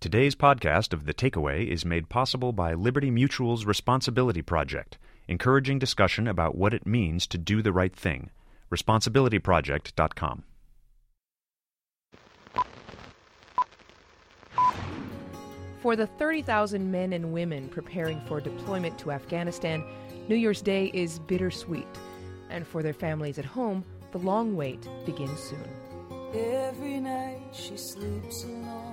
Today's podcast of The Takeaway is made possible by Liberty Mutual's Responsibility Project, encouraging discussion about what it means to do the right thing. Responsibilityproject.com. For the 30,000 men and women preparing for deployment to Afghanistan, New Year's Day is bittersweet. And for their families at home, the long wait begins soon. Every night she sleeps alone,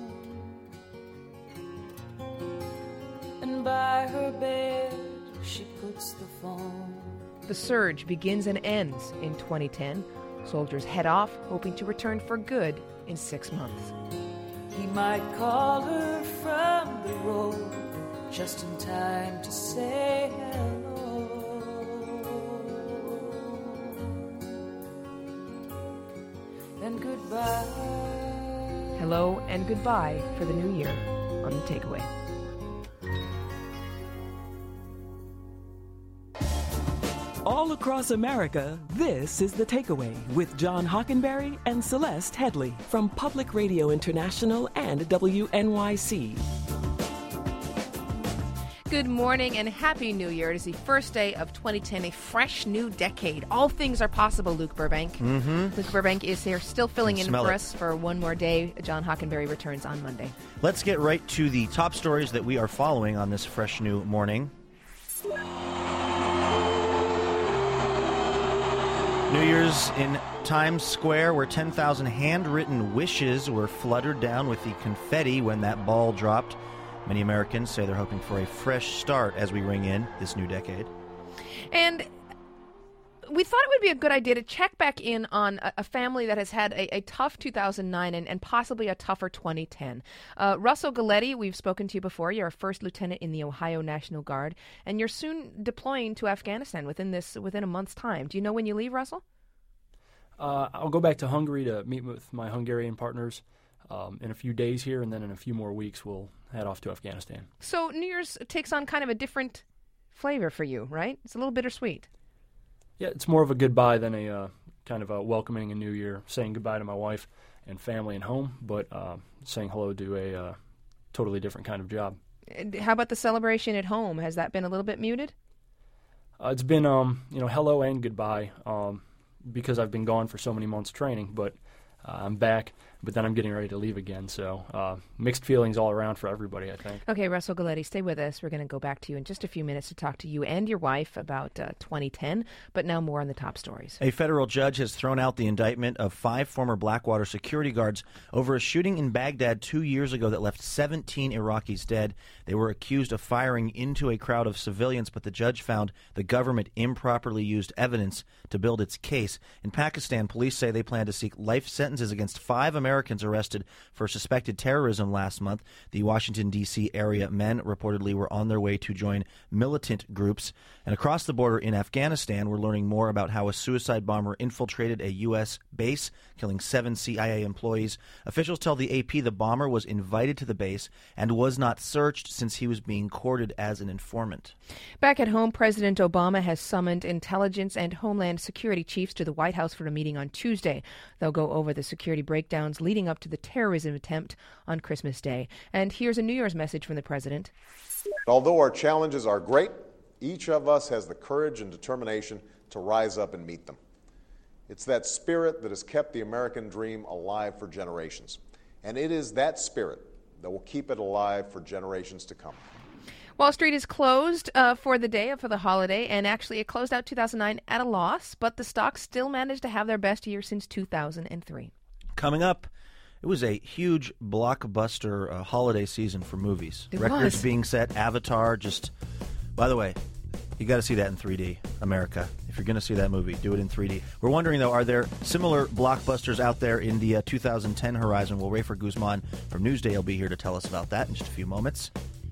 and by her bed she puts the phone. The surge begins and ends in 2010. Soldiers head off, hoping to return for good in 6 months. He might call her from the road just in time to say hello. And goodbye. Hello and goodbye for the new year on The Takeaway. All across America, this is The Takeaway with John Hockenberry and Celeste Headley from Public Radio International and WNYC. Good morning and Happy New Year. It is the first day of 2010, a fresh new decade. All things are possible, Luke Burbank. Luke Burbank is here still filling in for us for one more day. John Hockenberry returns on Monday. Let's get right to the top stories that we are following on this fresh new morning. New Year's in Times Square, where 10,000 handwritten wishes were fluttered down with the confetti when that ball dropped. Many Americans say they're hoping for a fresh start as we ring in this new decade. And we thought it would be a good idea to check back in on a family that has had a tough 2009 and possibly a tougher 2010. Russell Galletti, we've spoken to you before. You're a first lieutenant in the Ohio National Guard, and you're soon deploying to Afghanistan within a month's time. Do you know when you leave, Russell? I'll go back to Hungary to meet with my Hungarian partners in a few days here, and then in a few more weeks we'll head off to Afghanistan. So New Year's takes on kind of a different flavor for you, right? It's a little bittersweet. Yeah, it's more of a goodbye than a kind of a welcoming a new year, saying goodbye to my wife and family and home, but saying hello to a totally different kind of job. How about the celebration at home? Has that been a little bit muted? It's been, hello and goodbye because I've been gone for so many months training, but I'm back, but then I'm getting ready to leave again. So mixed feelings all around for everybody, I think. Okay, Russell Galletti, stay with us. We're going to go back to you in just a few minutes to talk to you and your wife about 2010, but now more on the top stories. A federal judge has thrown out the indictment of 5 former Blackwater security guards over a shooting in Baghdad 2 years ago that left 17 Iraqis dead. They were accused of firing into a crowd of civilians, but the judge found the government improperly used evidence to build its case. In Pakistan, police say they plan to seek life sentences against 5 Americans arrested for suspected terrorism last month. The Washington, D.C. area men reportedly were on their way to join militant groups. And across the border in Afghanistan, we're learning more about how a suicide bomber infiltrated a U.S. base, killing 7 CIA employees. Officials tell the AP the bomber was invited to the base and was not searched since he was being courted as an informant. Back at home, President Obama has summoned intelligence and homeland security chiefs to the White House for a meeting on Tuesday. They'll go over the security breakdowns leading up to the terrorism attempt on Christmas Day. And here's a New Year's message from the president. Although our challenges are great, each of us has the courage and determination to rise up and meet them. It's that spirit that has kept the American dream alive for generations. And it is that spirit that will keep it alive for generations to come. Wall Street is closed for the day, for the holiday, and actually it closed out 2009 at a loss, but the stocks still managed to have their best year since 2003. Coming up, it was a huge blockbuster holiday season for movies. It Records was. being set, Avatar, by the way, you got to see that in 3D, America. If you're going to see that movie, do it in 3D. We're wondering, though, are there similar blockbusters out there in the 2010 horizon? Well, Rafer Guzman from Newsday will be here to tell us about that in just a few moments.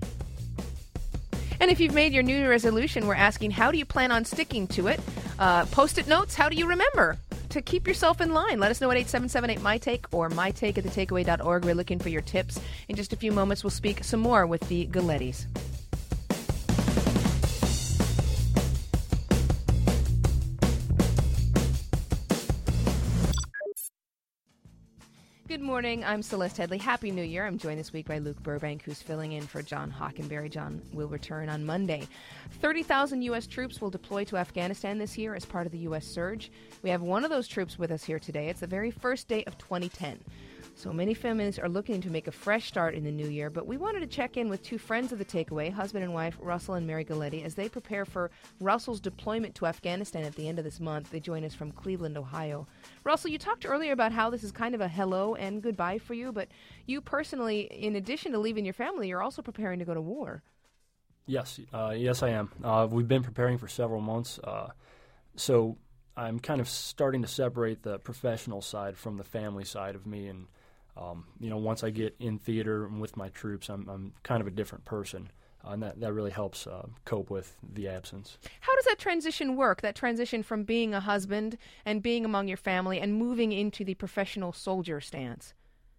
And if you've made your New Year resolution, we're asking, how do you plan on sticking to it? Post-it notes, how do you remember to keep yourself in line? Let us know at 8778-MyTake or mytake@thetakeaway.org. We're looking for your tips. In just a few moments, we'll speak some more with the Gallettis. Good morning. I'm Celeste Headley. Happy New Year. I'm joined this week by Luke Burbank, who's filling in for John Hockenberry. John will return on Monday. 30,000 U.S. troops will deploy to Afghanistan this year as part of the U.S. surge. We have one of those troops with us here today. It's the very first day of 2010. So many families are looking to make a fresh start in the new year, but we wanted to check in with two friends of the takeaway, husband and wife, Russell and Mary Galletti, as they prepare for Russell's deployment to Afghanistan at the end of this month. They join us from Cleveland, Ohio. Russell, you talked earlier about how this is kind of a hello and goodbye for you, but you personally, in addition to leaving your family, you're also preparing to go to war. Yes, yes, I am. We've been preparing for several months, so I'm kind of starting to separate the professional side from the family side of me, and once I get in theater and with my troops, I'm kind of a different person, and that really helps cope with the absence. How does that transition work, that transition from being a husband and being among your family and moving into the professional soldier stance?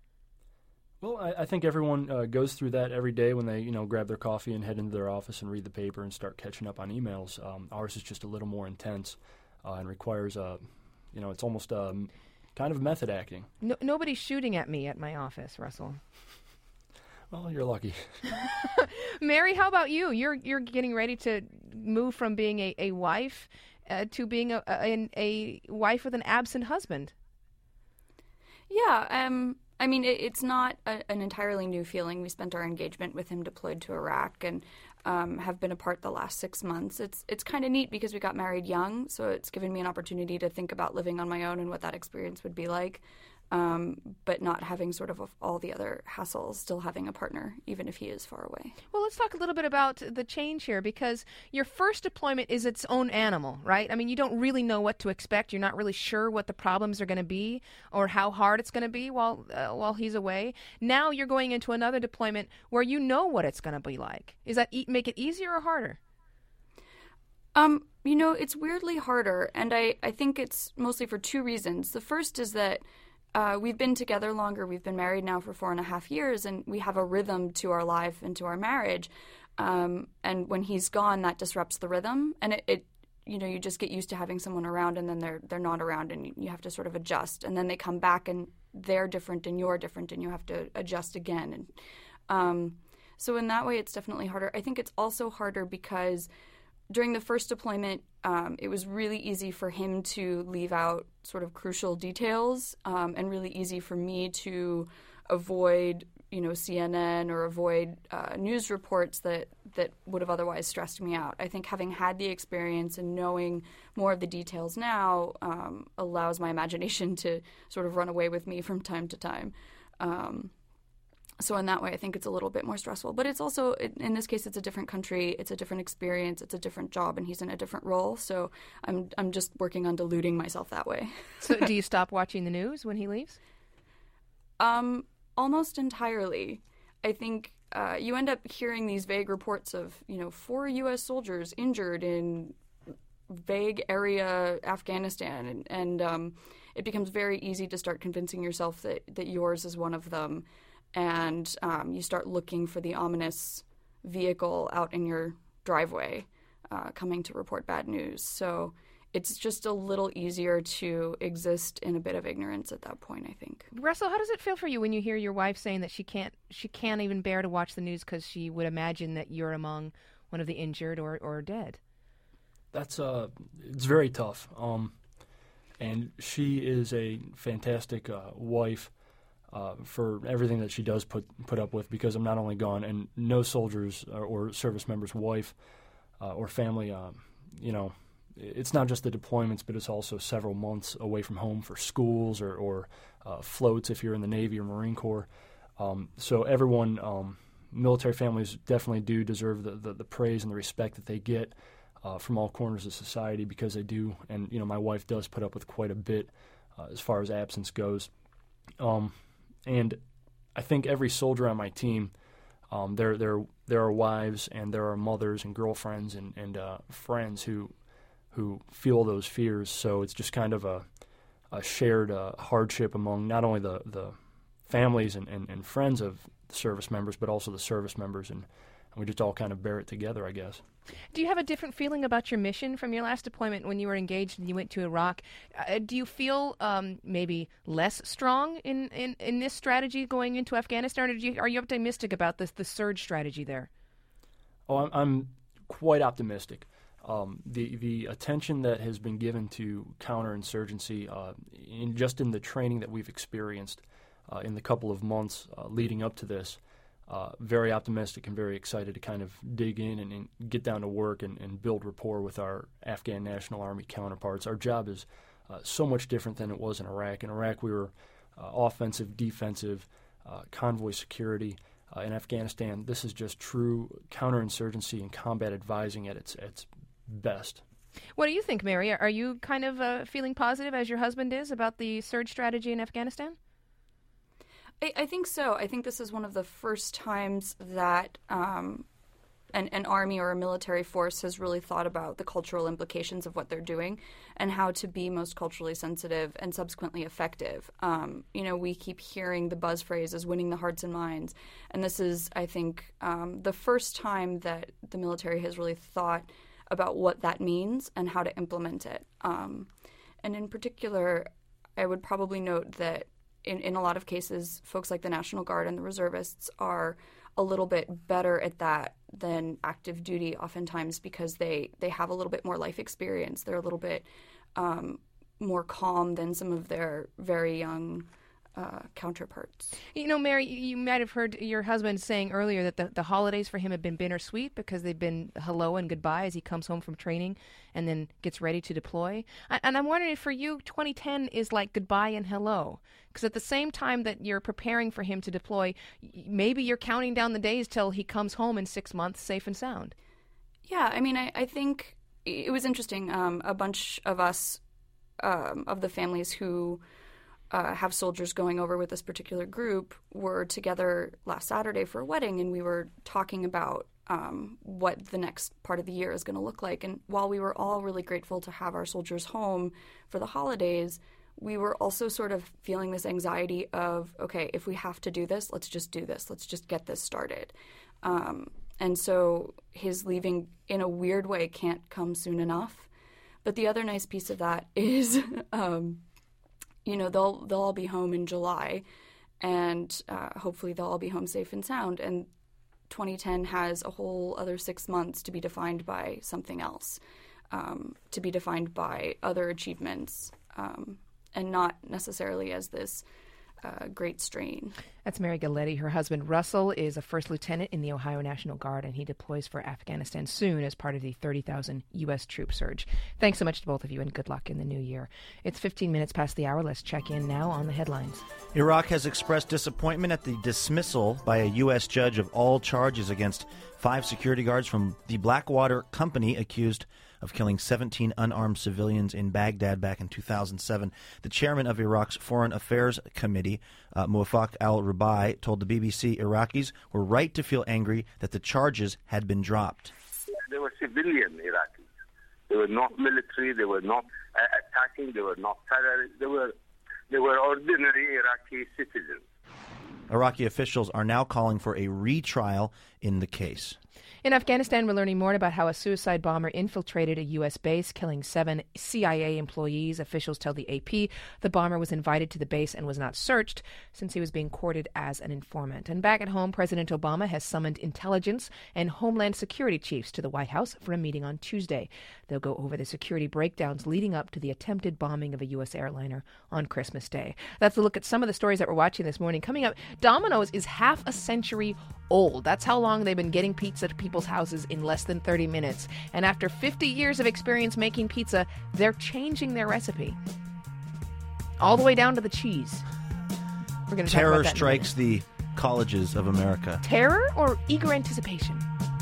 Well, I think everyone goes through that every day when they, grab their coffee and head into their office and read the paper and start catching up on emails. Ours is just a little more intense and requires, it's almost kind of method acting. Nobody's shooting at me at my office, Russell. Well, you're lucky. Mary, how about you? You're getting ready to move from being a wife to being a wife with an absent husband. Yeah, I mean, it's not an entirely new feeling. We spent our engagement with him deployed to Iraq and have been apart the last 6 months. It's kind of neat because we got married young, so it's given me an opportunity to think about living on my own and what that experience would be like, but not having sort of all the other hassles, still having a partner, even if he is far away. Well, let's talk a little bit about the change here, because your first deployment is its own animal, right? I mean, you don't really know what to expect. You're not really sure what the problems are going to be or how hard it's going to be while he's away. Now you're going into another deployment where you know what it's going to be like. Is that make it easier or harder? It's weirdly harder, and I think it's mostly for two reasons. The first is that we've been together longer. We've been married now for 4.5 years, and we have a rhythm to our life and to our marriage. And when he's gone, that disrupts the rhythm, and you just get used to having someone around, and then they're not around, and you have to sort of adjust. And then they come back, and they're different, and you're different, and you have to adjust again. And so in that way, it's definitely harder. I think it's also harder because during the first deployment, it was really easy for him to leave out sort of crucial details, and really easy for me to avoid, CNN or avoid news reports that would have otherwise stressed me out. I think having had the experience and knowing more of the details now allows my imagination to sort of run away with me from time to time. So in that way, I think it's a little bit more stressful. But it's also, in this case, it's a different country, it's a different experience, it's a different job, and he's in a different role. So I'm just working on deluding myself that way. So do you stop watching the news when he leaves? Almost entirely. I think you end up hearing these vague reports of, 4 U.S. soldiers injured in vague area Afghanistan, and it becomes very easy to start convincing yourself that yours is one of them. And you start looking for the ominous vehicle out in your driveway coming to report bad news. So it's just a little easier to exist in a bit of ignorance at that point, I think. Russell, how does it feel for you when you hear your wife saying that she can't even bear to watch the news because she would imagine that you're among one of the injured or dead? That's it's very tough. And she is a fantastic wife. For everything that she does put up with, because I'm not only gone, and no soldiers or service member's wife or family, it's not just the deployments, but it's also several months away from home for schools or floats if you're in the Navy or Marine Corps. So everyone, military families definitely do deserve the praise and the respect that they get from all corners of society, because they do. And, my wife does put up with quite a bit as far as absence goes. And I think every soldier on my team, there are wives and there are mothers and girlfriends and friends who feel those fears. So it's just kind of a shared hardship among not only the families and friends of the service members, but also the service members. And we just all kind of bear it together, I guess. Do you have a different feeling about your mission from your last deployment when you were engaged and you went to Iraq? Do you feel maybe less strong in this strategy going into Afghanistan, or are you optimistic about the surge strategy there? Oh, I'm quite optimistic. The attention that has been given to counterinsurgency, in the training that we've experienced in the couple of months leading up to this, very optimistic and very excited to kind of dig in and get down to work and build rapport with our Afghan National Army counterparts. Our job is so much different than it was in Iraq. In Iraq, we were offensive, defensive, convoy security. In Afghanistan, this is just true counterinsurgency and combat advising at its best. What do you think, Mary? Are you kind of feeling positive, as your husband is, about the surge strategy in Afghanistan? I think so. I think this is one of the first times that an army or a military force has really thought about the cultural implications of what they're doing and how to be most culturally sensitive and subsequently effective. We keep hearing the buzz phrase as winning the hearts and minds. And this is, I think, the first time that the military has really thought about what that means and how to implement it. And in particular, I would probably note that in a lot of cases, folks like the National Guard and the reservists are a little bit better at that than active duty oftentimes because they have a little bit more life experience. They're a little bit more calm than some of their very young counterparts. Mary, you might have heard your husband saying earlier that the holidays for him have been bittersweet because they've been hello and goodbye as he comes home from training and then gets ready to deploy. And I'm wondering if for you, 2010 is like goodbye and hello. Because at the same time that you're preparing for him to deploy, maybe you're counting down the days till he comes home in 6 months safe and sound. Yeah, I think it was interesting. A bunch of us, of the families who have soldiers going over with this particular group, were together last Saturday for a wedding, and we were talking about what the next part of the year is going to look like. And while we were all really grateful to have our soldiers home for the holidays, we were also sort of feeling this anxiety of, okay, if we have to do this, let's just do this. Let's just get this started. And so his leaving, in a weird way, can't come soon enough. But the other nice piece of that is, they'll all be home in July, and hopefully they'll all be home safe and sound. And 2010 has a whole other 6 months to be defined by something else, to be defined by other achievements, and not necessarily as this great strain. That's Mary Galetti. Her husband, Russell, is a first lieutenant in the Ohio National Guard, and he deploys for Afghanistan soon as part of the 30,000 U.S. troop surge. Thanks so much to both of you, and good luck in the new year. It's 15 minutes past the hour. Let's check in now on the headlines. Iraq has expressed disappointment at the dismissal by a U.S. judge of all charges against 5 security guards from the Blackwater Company accused of killing 17 unarmed civilians in Baghdad back in 2007. The chairman of Iraq's Foreign Affairs Committee, Muwafaq al-Rabai, told the BBC Iraqis were right to feel angry that the charges had been dropped. They were civilian Iraqis. They were not military. They were not attacking. They were not terrorists. They were ordinary Iraqi citizens. Iraqi officials are now calling for a retrial in the case. In Afghanistan, we're learning more about how a suicide bomber infiltrated a U.S. base, killing 7 CIA employees. Officials tell the AP the bomber was invited to the base and was not searched since he was being courted as an informant. And back at home, President Obama has summoned intelligence and homeland security chiefs to the White House for a meeting on Tuesday. They'll go over the security breakdowns leading up to the attempted bombing of a U.S. airliner on Christmas Day. That's a look at some of the stories that we're watching this morning. Coming up, Domino's is half a century old. That's how long they've been getting pizza to people's houses in less than 30 minutes. And after 50 years of experience making pizza, they're changing their recipe. All the way down to the cheese. We're going to talk about that. Terror strikes the colleges of America. Terror or eager anticipation?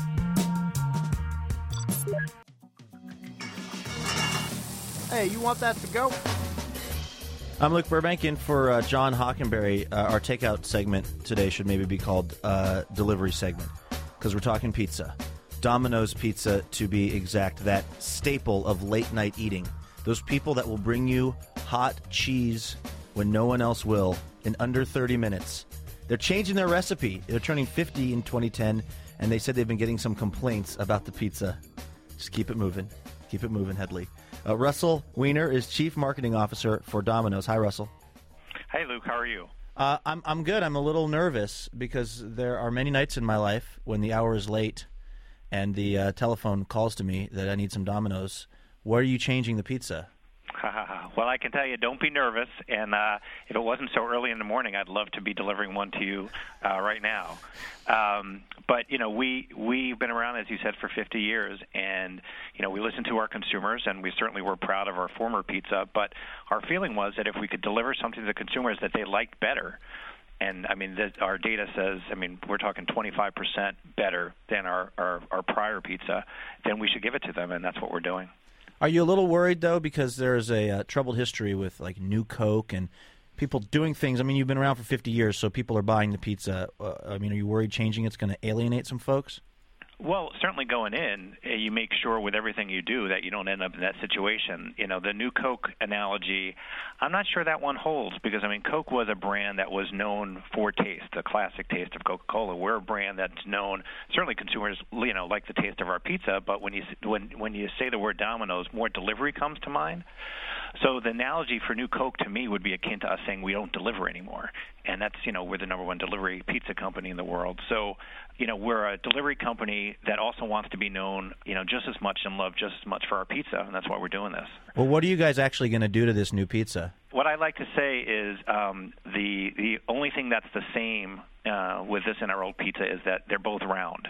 Hey, you want that to go? I'm Luke Burbank in for John Hockenberry. Our takeout segment today should maybe be called delivery segment because we're talking pizza. Domino's Pizza, to be exact, that staple of late-night eating. Those people that will bring you hot cheese when no one else will in under 30 minutes. They're changing their recipe. They're turning 50 in 2010, and they said they've been getting some complaints about the pizza. Just keep it moving. Keep it moving, Headley. Russell Weiner is Chief Marketing Officer for Domino's. Hi, Russell. Hey, Luke. How are you? I'm good. I'm a little nervous because there are many nights in my life when the hour is late and the telephone calls to me that I need some Domino's. Where are you changing the pizza? Well, I can tell you, don't be nervous. And if it wasn't so early in the morning, I'd love to be delivering one to you right now. But, we've been around, as you said, for 50 years. And, we listen to our consumers, and we certainly were proud of our former pizza. But our feeling was that if we could deliver something to the consumers that they liked better, and, our data says, we're talking 25% better than our prior pizza, then we should give it to them, and that's what we're doing. Are you a little worried, though, because there's a troubled history with, New Coke and people doing things? You've been around for 50 years, so people are buying the pizza. Are you worried changing it's going to alienate some folks? Well, certainly going in, you make sure with everything you do that you don't end up in that situation. The New Coke analogy, I'm not sure that one holds because, Coke was a brand that was known for taste, the classic taste of Coca-Cola. We're a brand that's known, certainly consumers, like the taste of our pizza, but when you say the word Domino's, more delivery comes to mind. So the analogy for New Coke to me would be akin to us saying we don't deliver anymore. And that's, we're the number one delivery pizza company in the world. So, we're a delivery company that also wants to be known, just as much and loved just as much for our pizza, and that's why we're doing this. Well, what are you guys actually going to do to this new pizza? What I like to say is the only thing that's the same with this and our old pizza is that they're both round.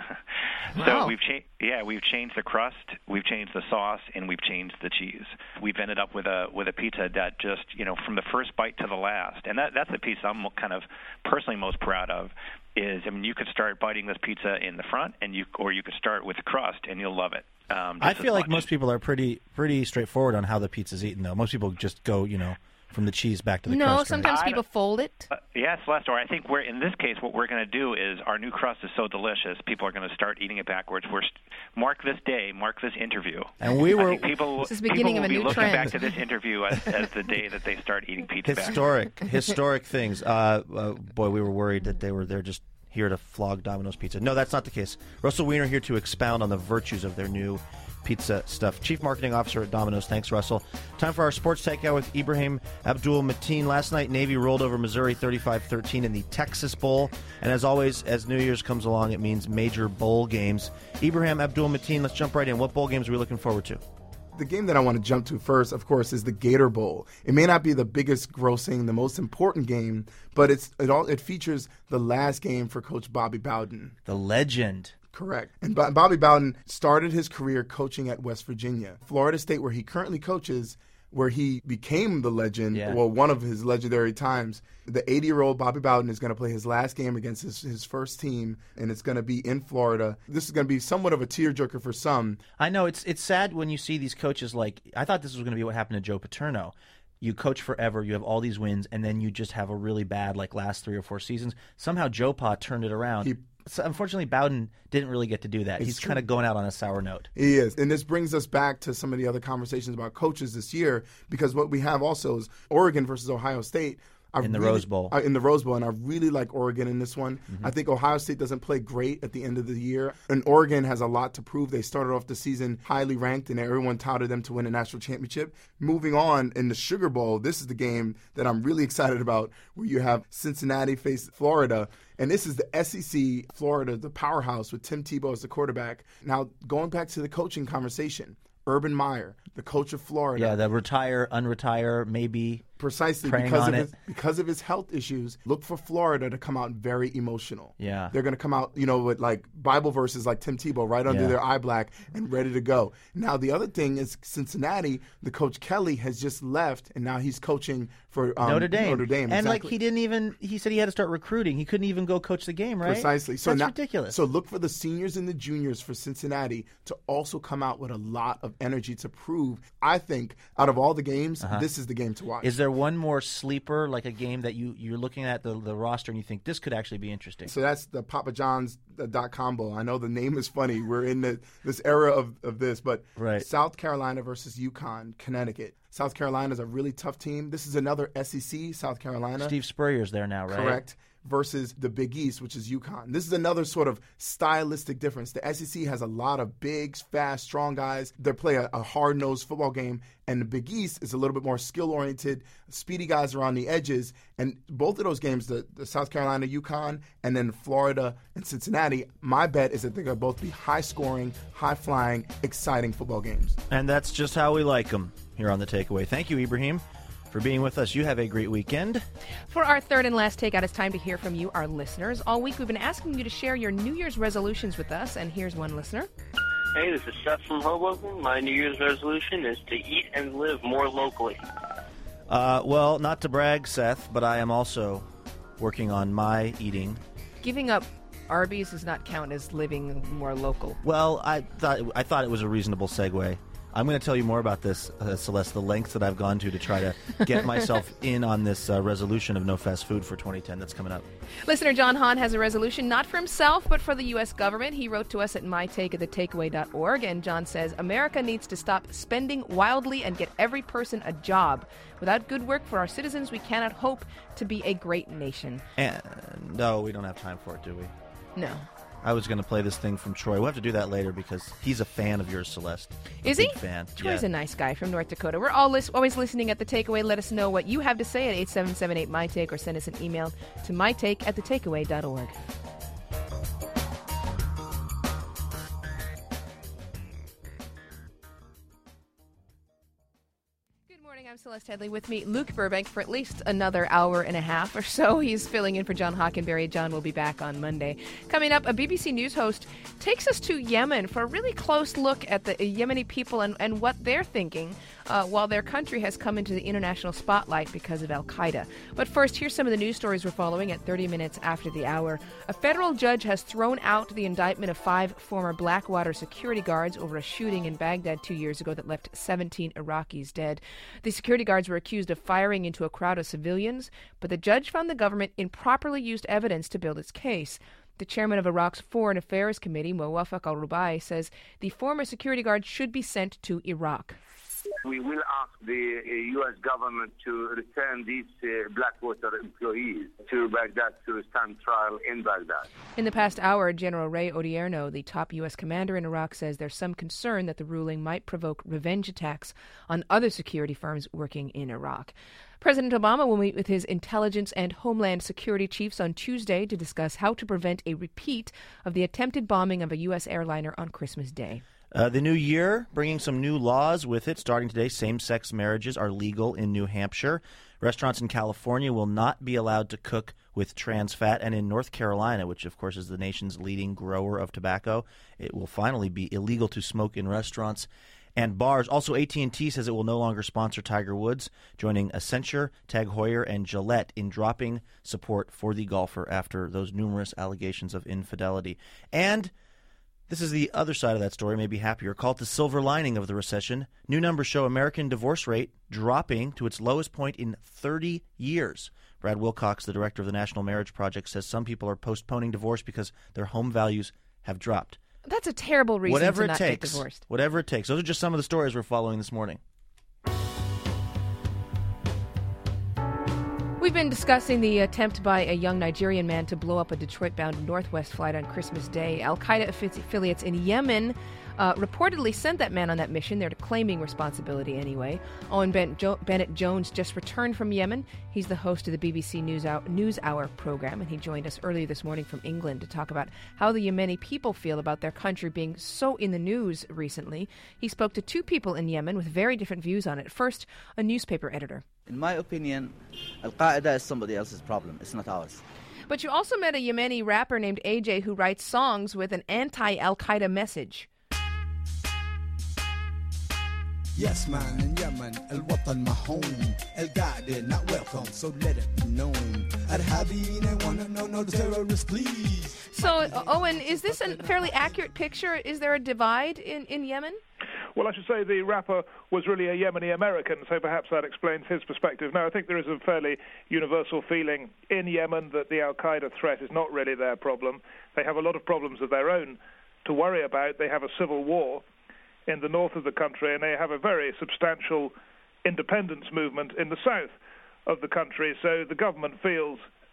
Wow. So we've changed the crust, we've changed the sauce, and we've changed the cheese. We've ended up with a pizza that just from the first bite to the last, and that's the piece I'm kind of personally most proud of. Is you could start biting this pizza in the front, or you could start with the crust, and you'll love it. I feel like most people are pretty straightforward on how the pizza's eaten, though. Most people just go, from the cheese back to the crust. No, sometimes people fold it. Yes, Lester. I think in this case, what we're going to do is our new crust is so delicious, people are going to start eating it backwards. Mark this day, mark this interview. And we were. This is the beginning of a new trend. People will be looking back to this interview as the day that they start eating pizza. Historic things. Boy, we were worried that they're just here to flog Domino's Pizza. No, that's not the case. Russell Weiner here to expound on the virtues of their new pizza stuff. Chief Marketing Officer at Domino's. Thanks, Russell. Time for our Sports Takeout with Ibrahim Abdul-Mateen. Last night, Navy rolled over Missouri 35-13 in the Texas Bowl. And as always, as New Year's comes along, it means major bowl games. Ibrahim Abdul-Mateen, let's jump right in. What bowl games are we looking forward to? The game that I want to jump to first, of course, is the Gator Bowl. It may not be the biggest grossing, the most important game, but it features the last game for Coach Bobby Bowden. The legend. Correct. And Bobby Bowden started his career coaching at West Virginia. Florida State, where he currently coaches, where he became the legend, one of his legendary times. The 80-year-old Bobby Bowden is going to play his last game against his first team, and it's going to be in Florida. This is going to be somewhat of a tearjerker for some. I know. It's sad when you see these coaches I thought this was going to be what happened to Joe Paterno. You coach forever, you have all these wins, and then you just have a really bad last 3 or 4 seasons. Somehow Joe Pa turned it around. So unfortunately, Bowden didn't really get to do that. He's kind of going out on a sour note. He is. And this brings us back to some of the other conversations about coaches this year, because what we have also is Oregon versus Ohio State. In the Rose Bowl. In the Rose Bowl, and I really like Oregon in this one. Mm-hmm. I think Ohio State doesn't play great at the end of the year, and Oregon has a lot to prove. They started off the season highly ranked, and everyone touted them to win a national championship. Moving on, in the Sugar Bowl, this is the game that I'm really excited about, where you have Cincinnati face Florida. And this is the SEC, Florida, the powerhouse with Tim Tebow as the quarterback. Now, going back to the coaching conversation, Urban Meyer, the coach of Florida. Yeah, the retire, unretire, maybe. Precisely because of his health issues. Look for Florida to come out very emotional. Yeah. They're going to come out, with Bible verses like Tim Tebow right under their eye black and ready to go. Now, the other thing is Cincinnati, the coach Kelly has just left, and now he's coaching for Notre Dame. And exactly. he said he had to start recruiting. He couldn't even go coach the game, right? Precisely. So that's ridiculous. So look for the seniors and the juniors for Cincinnati to also come out with a lot of energy to prove. I think out of all the games, this is the game to watch. Is there one more sleeper, like a game that you're looking at the roster and you think this could actually be interesting? So that's the PapaJohns.com Bowl. I know the name is funny. We're in this era of this, but South Carolina versus UConn, Connecticut. South Carolina is a really tough team. This is another SEC, South Carolina. Steve Spurrier's there now, right? Correct. versus the Big East, which is UConn. This is another sort of stylistic difference. The SEC has a lot of big, fast, strong guys. They play a hard-nosed football game, and the Big East is a little bit more skill-oriented, speedy guys around the edges. And both of those games, the South Carolina, UConn, and then Florida and Cincinnati, my bet is that they're going to both be high-scoring, high-flying, exciting football games. And that's just how we like them here on The Takeaway. Thank you, Ibrahim, for being with us. You have a great weekend. For our third and last takeout, it's time to hear from you, our listeners. All week we've been asking you to share your New Year's resolutions with us, and here's one listener. Hey, this is Seth from Hoboken. My New Year's resolution is to eat and live more locally. Well, not to brag, Seth, but I am also working on my eating. Giving up Arby's does not count as living more local. Well, I thought it was a reasonable segue. I'm going to tell you more about this, Celeste, the lengths that I've gone to try to get myself in on this resolution of no fast food for 2010 that's coming up. Listener John Hahn has a resolution not for himself, but for the U.S. government. He wrote to us at mytake@thetakeaway.org, and John says, America needs to stop spending wildly and get every person a job. Without good work for our citizens, we cannot hope to be a great nation. And no, we don't have time for it, do we? No. I was going to play this thing from Troy. We'll have to do that later because he's a fan of yours, Celeste. Is he? Big fan. Troy's a nice guy from North Dakota. We're always listening at The Takeaway. Let us know what you have to say at 877-8MyTake or send us an email to mytake@thetakeaway.org. I'm Celeste Headley. With me, Luke Burbank, for at least another hour and a half or so. He's filling in for John Hockenberry. John will be back on Monday. Coming up, a BBC News host takes us to Yemen for a really close look at the Yemeni people and what they're thinking while their country has come into the international spotlight because of al-Qaeda. But first, here's some of the news stories we're following at 30 minutes after the hour. A federal judge has thrown out the indictment of 5 former Blackwater security guards over a shooting in Baghdad 2 years ago that left 17 Iraqis dead. The security guards were accused of firing into a crowd of civilians, but the judge found the government improperly used evidence to build its case. The chairman of Iraq's Foreign Affairs Committee, Muwafaq al-Rubai, says the former security guards should be sent to Iraq. We will ask the U.S. government to return these Blackwater employees to Baghdad to stand trial in Baghdad. In the past hour, General Ray Odierno, the top U.S. commander in Iraq, says there's some concern that the ruling might provoke revenge attacks on other security firms working in Iraq. President Obama will meet with his intelligence and homeland security chiefs on Tuesday to discuss how to prevent a repeat of the attempted bombing of a U.S. airliner on Christmas Day. The new year, bringing some new laws with it. Starting today, same-sex marriages are legal in New Hampshire. Restaurants in California will not be allowed to cook with trans fat. And in North Carolina, which, of course, is the nation's leading grower of tobacco, it will finally be illegal to smoke in restaurants and bars. Also, AT&T says it will no longer sponsor Tiger Woods, joining Accenture, Tag Heuer, and Gillette in dropping support for the golfer after those numerous allegations of infidelity. And this is the other side of that story, maybe happier. Called the silver lining of the recession. New numbers show American divorce rate dropping to its lowest point in 30 years. Brad Wilcox, the director of the National Marriage Project, says some people are postponing divorce because their home values have dropped. That's a terrible reason to not get divorced. Whatever it takes. Those are just some of the stories we're following this morning. We've been discussing the attempt by a young Nigerian man to blow up a Detroit-bound Northwest flight on Christmas Day. Al-Qaeda affiliates in Yemen reportedly sent that man on that mission. They're claiming responsibility anyway. Owen Bennett-Jones just returned from Yemen. He's the host of the BBC NewsHour program, and he joined us earlier this morning from England to talk about how the Yemeni people feel about their country being so in the news recently. He spoke to 2 people in Yemen with very different views on it. First, a newspaper editor. In my opinion, Al-Qaeda is somebody else's problem. It's not ours. But you also met a Yemeni rapper named AJ who writes songs with an anti-Al-Qaeda message. Yes, man, in Yemen, al-Watan my home. Al-Qaeda not welcome, so let it be known. Al-Habib, I want to know, no terrorists, please. So, Owen, is this a fairly accurate picture? Is there a divide in Yemen? Well, I should say the rapper was really a Yemeni American, so perhaps that explains his perspective. No, I think there is a fairly universal feeling in Yemen that the al-Qaeda threat is not really their problem. They have a lot of problems of their own to worry about. They have a civil war in the north of the country, and they have a very substantial independence movement in the south of the country. So the government feels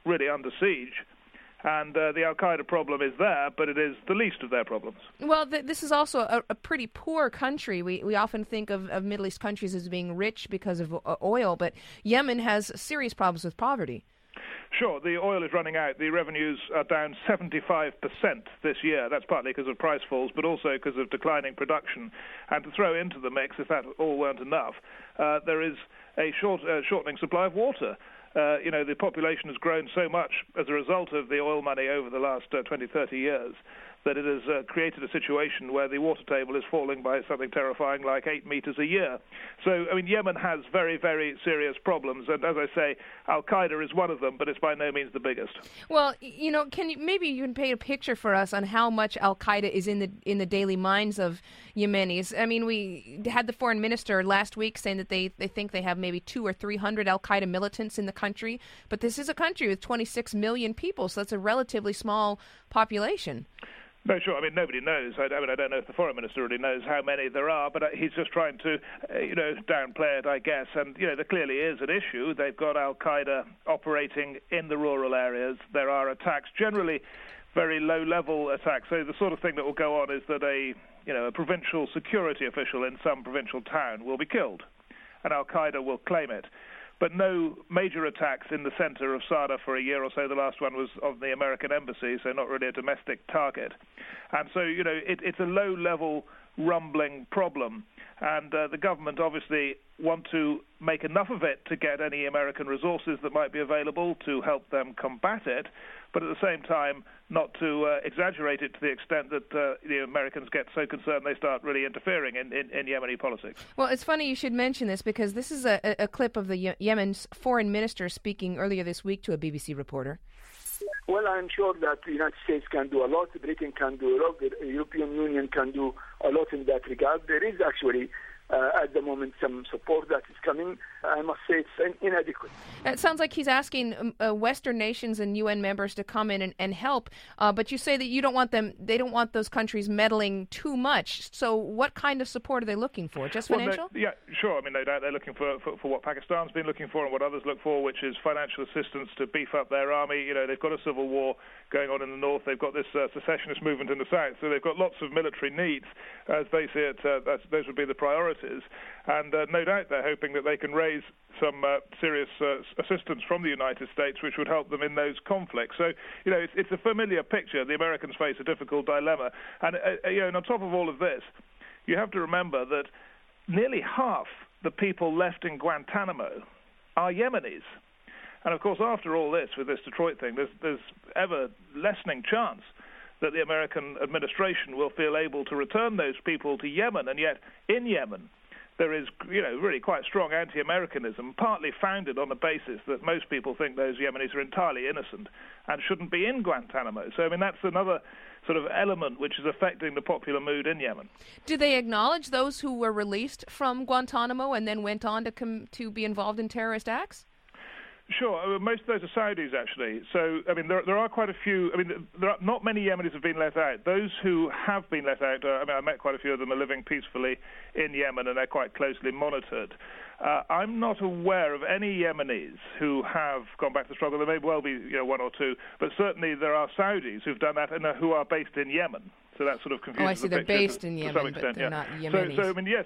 really under siege. And the al-Qaeda problem is there, but it is the least of their problems. Well, this is also a pretty poor country. We often think of Middle East countries as being rich because of oil, but Yemen has serious problems with poverty. Sure, the oil is running out. The revenues are down 75% this year. That's partly because of price falls, but also because of declining production. And to throw into the mix, if that all weren't enough, there is a shortening supply of water. The population has grown so much as a result of the oil money over the last 20, 30 years that it has created a situation where the water table is falling by something terrifying like 8 meters a year. So, Yemen has very, very serious problems, and as I say, al-Qaeda is one of them, but it's by no means the biggest. Well, maybe you can paint a picture for us on how much al-Qaeda is in the daily minds of Yemenis. We had the foreign minister last week saying that they think they have maybe 200 or 300 al-Qaeda militants in the country, but this is a country with 26 million people, so that's a relatively small population. No, sure. Nobody knows. I don't know if the foreign minister really knows how many there are, but he's just trying to, downplay it, I guess. And, there clearly is an issue. They've got al-Qaeda operating in the rural areas. There are attacks, generally very low-level attacks. So the sort of thing that will go on is that a provincial security official in some provincial town will be killed, and al-Qaeda will claim it. But no major attacks in the center of Sada for a year or so. The last one was of the American embassy, so not really a domestic target. And so, it's a low-level rumbling problem. And the government obviously want to make enough of it to get any American resources that might be available to help them combat it, but at the same time not to exaggerate it to the extent that the Americans get so concerned they start really interfering in Yemeni politics. Well, it's funny you should mention this because this is a clip of the Yemen's foreign minister speaking earlier this week to a BBC reporter. Well, I'm sure that the United States can do a lot, Britain can do a lot, the European Union can do a lot in that regard. There is actually at the moment some support that is coming. I must say it's inadequate. It sounds like he's asking Western nations and UN members to come in and help, but you say that they don't want those countries meddling too much. So what kind of support are they looking for? Just financial? Yeah, sure. No doubt they're looking for what Pakistan's been looking for and what others look for, which is financial assistance to beef up their army. They've got a civil war going on in the north. They've got this secessionist movement in the south. So they've got lots of military needs. As they see it, those would be the priorities. And no doubt they're hoping that they can raise some serious assistance from the United States, which would help them in those conflicts. So, it's a familiar picture. The Americans face a difficult dilemma. And, and on top of all of this, you have to remember that nearly half the people left in Guantanamo are Yemenis. And, of course, after all this, with this Detroit thing, there's ever lessening chance that the American administration will feel able to return those people to Yemen. And yet, in Yemen, there is, really quite strong anti-Americanism, partly founded on the basis that most people think those Yemenis are entirely innocent and shouldn't be in Guantanamo. So, that's another sort of element which is affecting the popular mood in Yemen. Do they acknowledge those who were released from Guantanamo and then went on to be involved in terrorist acts? Sure. Most of those are Saudis, actually. So, there are quite a few. There are not many Yemenis have been let out. Those who have been let out, I met quite a few of them, are living peacefully in Yemen, and they're quite closely monitored. I'm not aware of any Yemenis who have gone back to the struggle. There may well be, one or two, but certainly there are Saudis who've done that and who are based in Yemen. So that sort of confuses I see. They're based in Yemen, but they're not Yemenis. So, yes,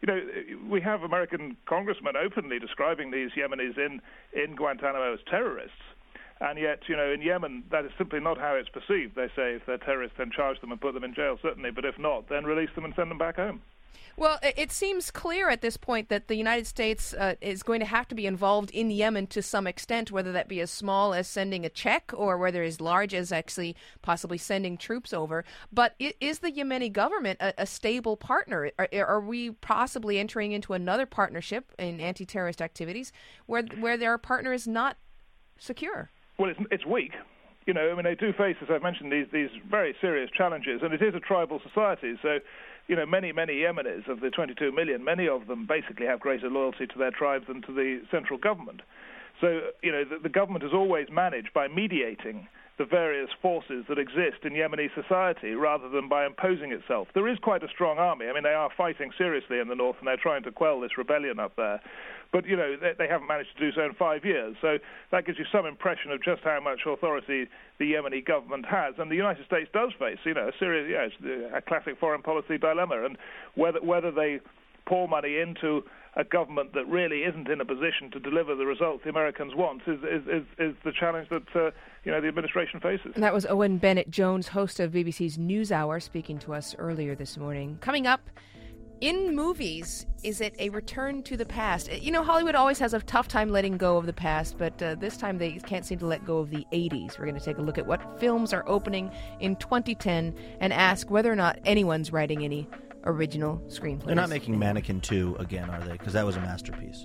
we have American congressmen openly describing these Yemenis in Guantanamo as terrorists. And yet, in Yemen, that is simply not how it's perceived. They say if they're terrorists, then charge them and put them in jail, certainly. But if not, then release them and send them back home. Well, it seems clear at this point that the United States is going to have to be involved in Yemen to some extent, whether that be as small as sending a check or whether as large as actually possibly sending troops over. But is the Yemeni government a stable partner? Are we possibly entering into another partnership in anti-terrorist activities where their partner is not secure? Well, it's weak. They do face, as I've mentioned, these very serious challenges, and it is a tribal society. So, many Yemenis, of the 22 million, many of them basically have greater loyalty to their tribes than to the central government. So, the government has always managed, by mediating the various forces that exist in Yemeni society rather than by imposing itself. There is quite a strong army. I mean, they are fighting seriously in the north, and they're trying to quell this rebellion up there. But, you know, they haven't managed to do so in 5 years. So that gives you some impression of just how much authority the Yemeni government has. And the United States does face, you know, a serious, it's a classic foreign policy dilemma. And whether they pour money into a government that really isn't in a position to deliver the results the Americans want is the challenge that the administration faces. And that was Owen Bennett-Jones, host of BBC's NewsHour, speaking to us earlier this morning. Coming up, in movies, is it a return to the past? You know, Hollywood always has a tough time letting go of the past, but this time they can't seem to let go of the 80s. We're going to take a look at what films are opening in 2010 and ask whether or not anyone's writing any original screenplays. They're not making Mannequin 2 again, are they? Because that was a masterpiece.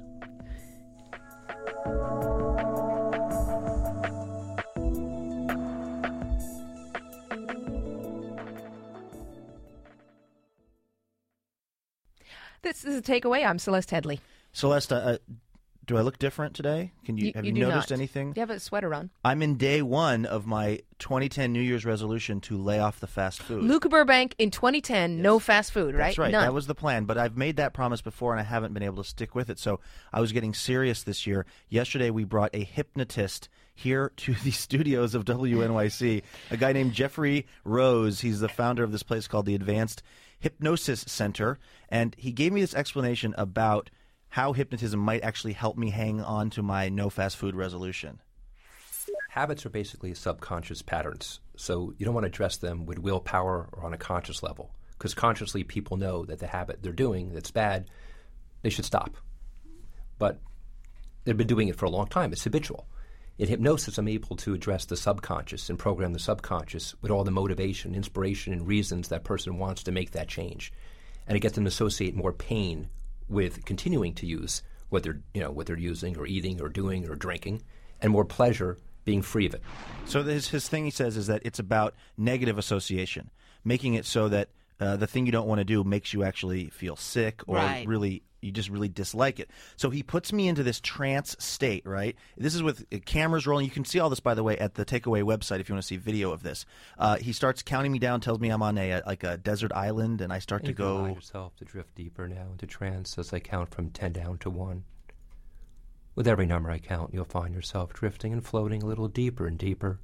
This is a takeaway. I'm Celeste Headley. Celeste, do I look different today? Have you noticed anything? You have a sweater on. I'm in day one of my 2010 New Year's resolution to lay off the fast food. Luca Burbank in 2010, no fast food, right? That's right. None. That was the plan. But I've made that promise before, and I haven't been able to stick with it. So I was getting serious this year. Yesterday, we brought a hypnotist here to the studios of WNYC, a guy named Jeffrey Rose. He's the founder of this place called the Advanced Hypnosis Center. And he gave me this explanation about how hypnotism might actually help me hang on to my no fast food resolution. Habits are basically subconscious patterns, so you don't want to address them with willpower or on a conscious level, because consciously people know that the habit they're doing that's bad, they should stop. But they've been doing it for a long time. It's habitual. In hypnosis, I'm able to address the subconscious and program the subconscious with all the motivation, inspiration, and reasons that person wants to make that change. And it gets them to associate more pain with continuing to use what they're using or eating or doing or drinking, and more pleasure being free of it. So his thing, he says, is that it's about negative association, making it so that the thing you don't want to do makes you actually feel sick or really you just really dislike it. So he puts me into this trance state, right? This is with cameras rolling. You can see all this, by the way, at the Takeaway website if you want to see video of this. He starts counting me down, tells me I'm on a desert island, and I start to go. Allow yourself to drift deeper now into trance as I count from 10 down to 1. With every number I count, you'll find yourself drifting and floating a little deeper and deeper.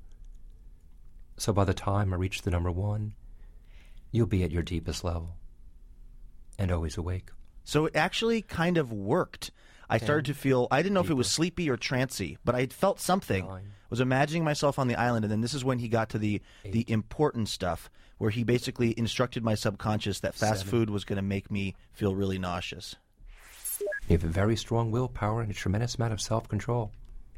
So by the time I reach the number 1, you'll be at your deepest level and always awake. So it actually kind of worked. I started to feel, I didn't know if it was sleepy or trancy, but I felt something. I was imagining myself on the island, and then this is when he got to the important stuff, where he basically instructed my subconscious that fast food was going to make me feel really nauseous. You have a very strong willpower and a tremendous amount of self-control.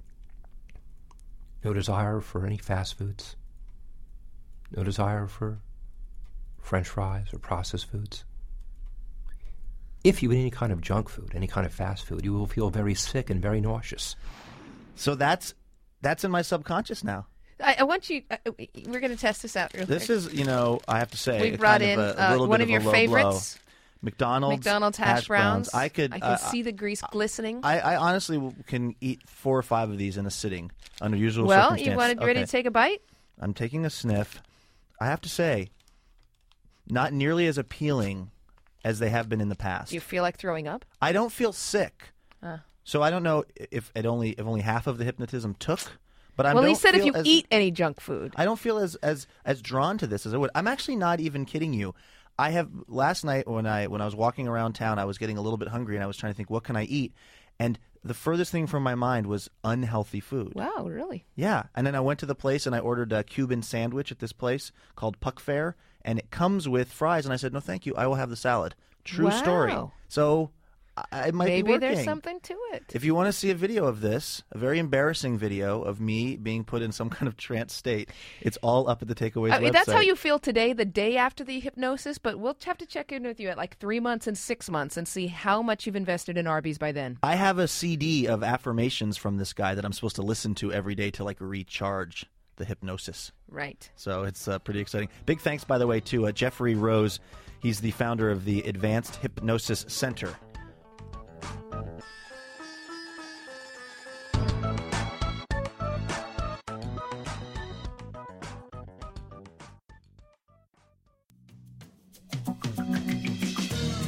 No desire for any fast foods. No desire for French fries or processed foods. If you eat any kind of junk food, any kind of fast food, you will feel very sick and very nauseous. So that's in my subconscious now. I want you. We're going to test this out real quick. This is, I have to say, we brought in one of your favorites. McDonald's hash browns. I can see the grease glistening. I honestly can eat 4 or 5 of these in a sitting under usual circumstances. Well, you ready to take a bite? I'm taking a sniff. I have to say, not nearly as appealing as they have been in the past. Do you feel like throwing up? I don't feel sick. So I don't know if only half of the hypnotism took. But he said if you eat any junk food. I don't feel as drawn to this as I would. I'm actually not even kidding you. I have last night when I was walking around town, I was getting a little bit hungry and I was trying to think, what can I eat? And the furthest thing from my mind was unhealthy food. Wow, really? Yeah. And then I went to the place and I ordered a Cuban sandwich at this place called Puck Fair, and it comes with fries. And I said, no, thank you. I will have the salad. True story. So it might be working. Maybe there's something to it. If you want to see a video of this, a very embarrassing video of me being put in some kind of trance state, it's all up at the Takeaways website. That's how you feel today, the day after the hypnosis, but we'll have to check in with you at like 3 months and 6 months and see how much you've invested in Arby's by then. I have a CD of affirmations from this guy that I'm supposed to listen to every day to recharge the hypnosis. Right. So it's pretty exciting. Big thanks, by the way, to Jeffrey Rose. He's the founder of the Advanced Hypnosis Center.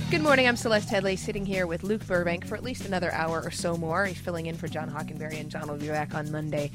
Good morning, I'm Celeste Headley, sitting here with Luke Burbank for at least another hour or so more. He's filling in for John Hockenberry, and John will be back on Monday.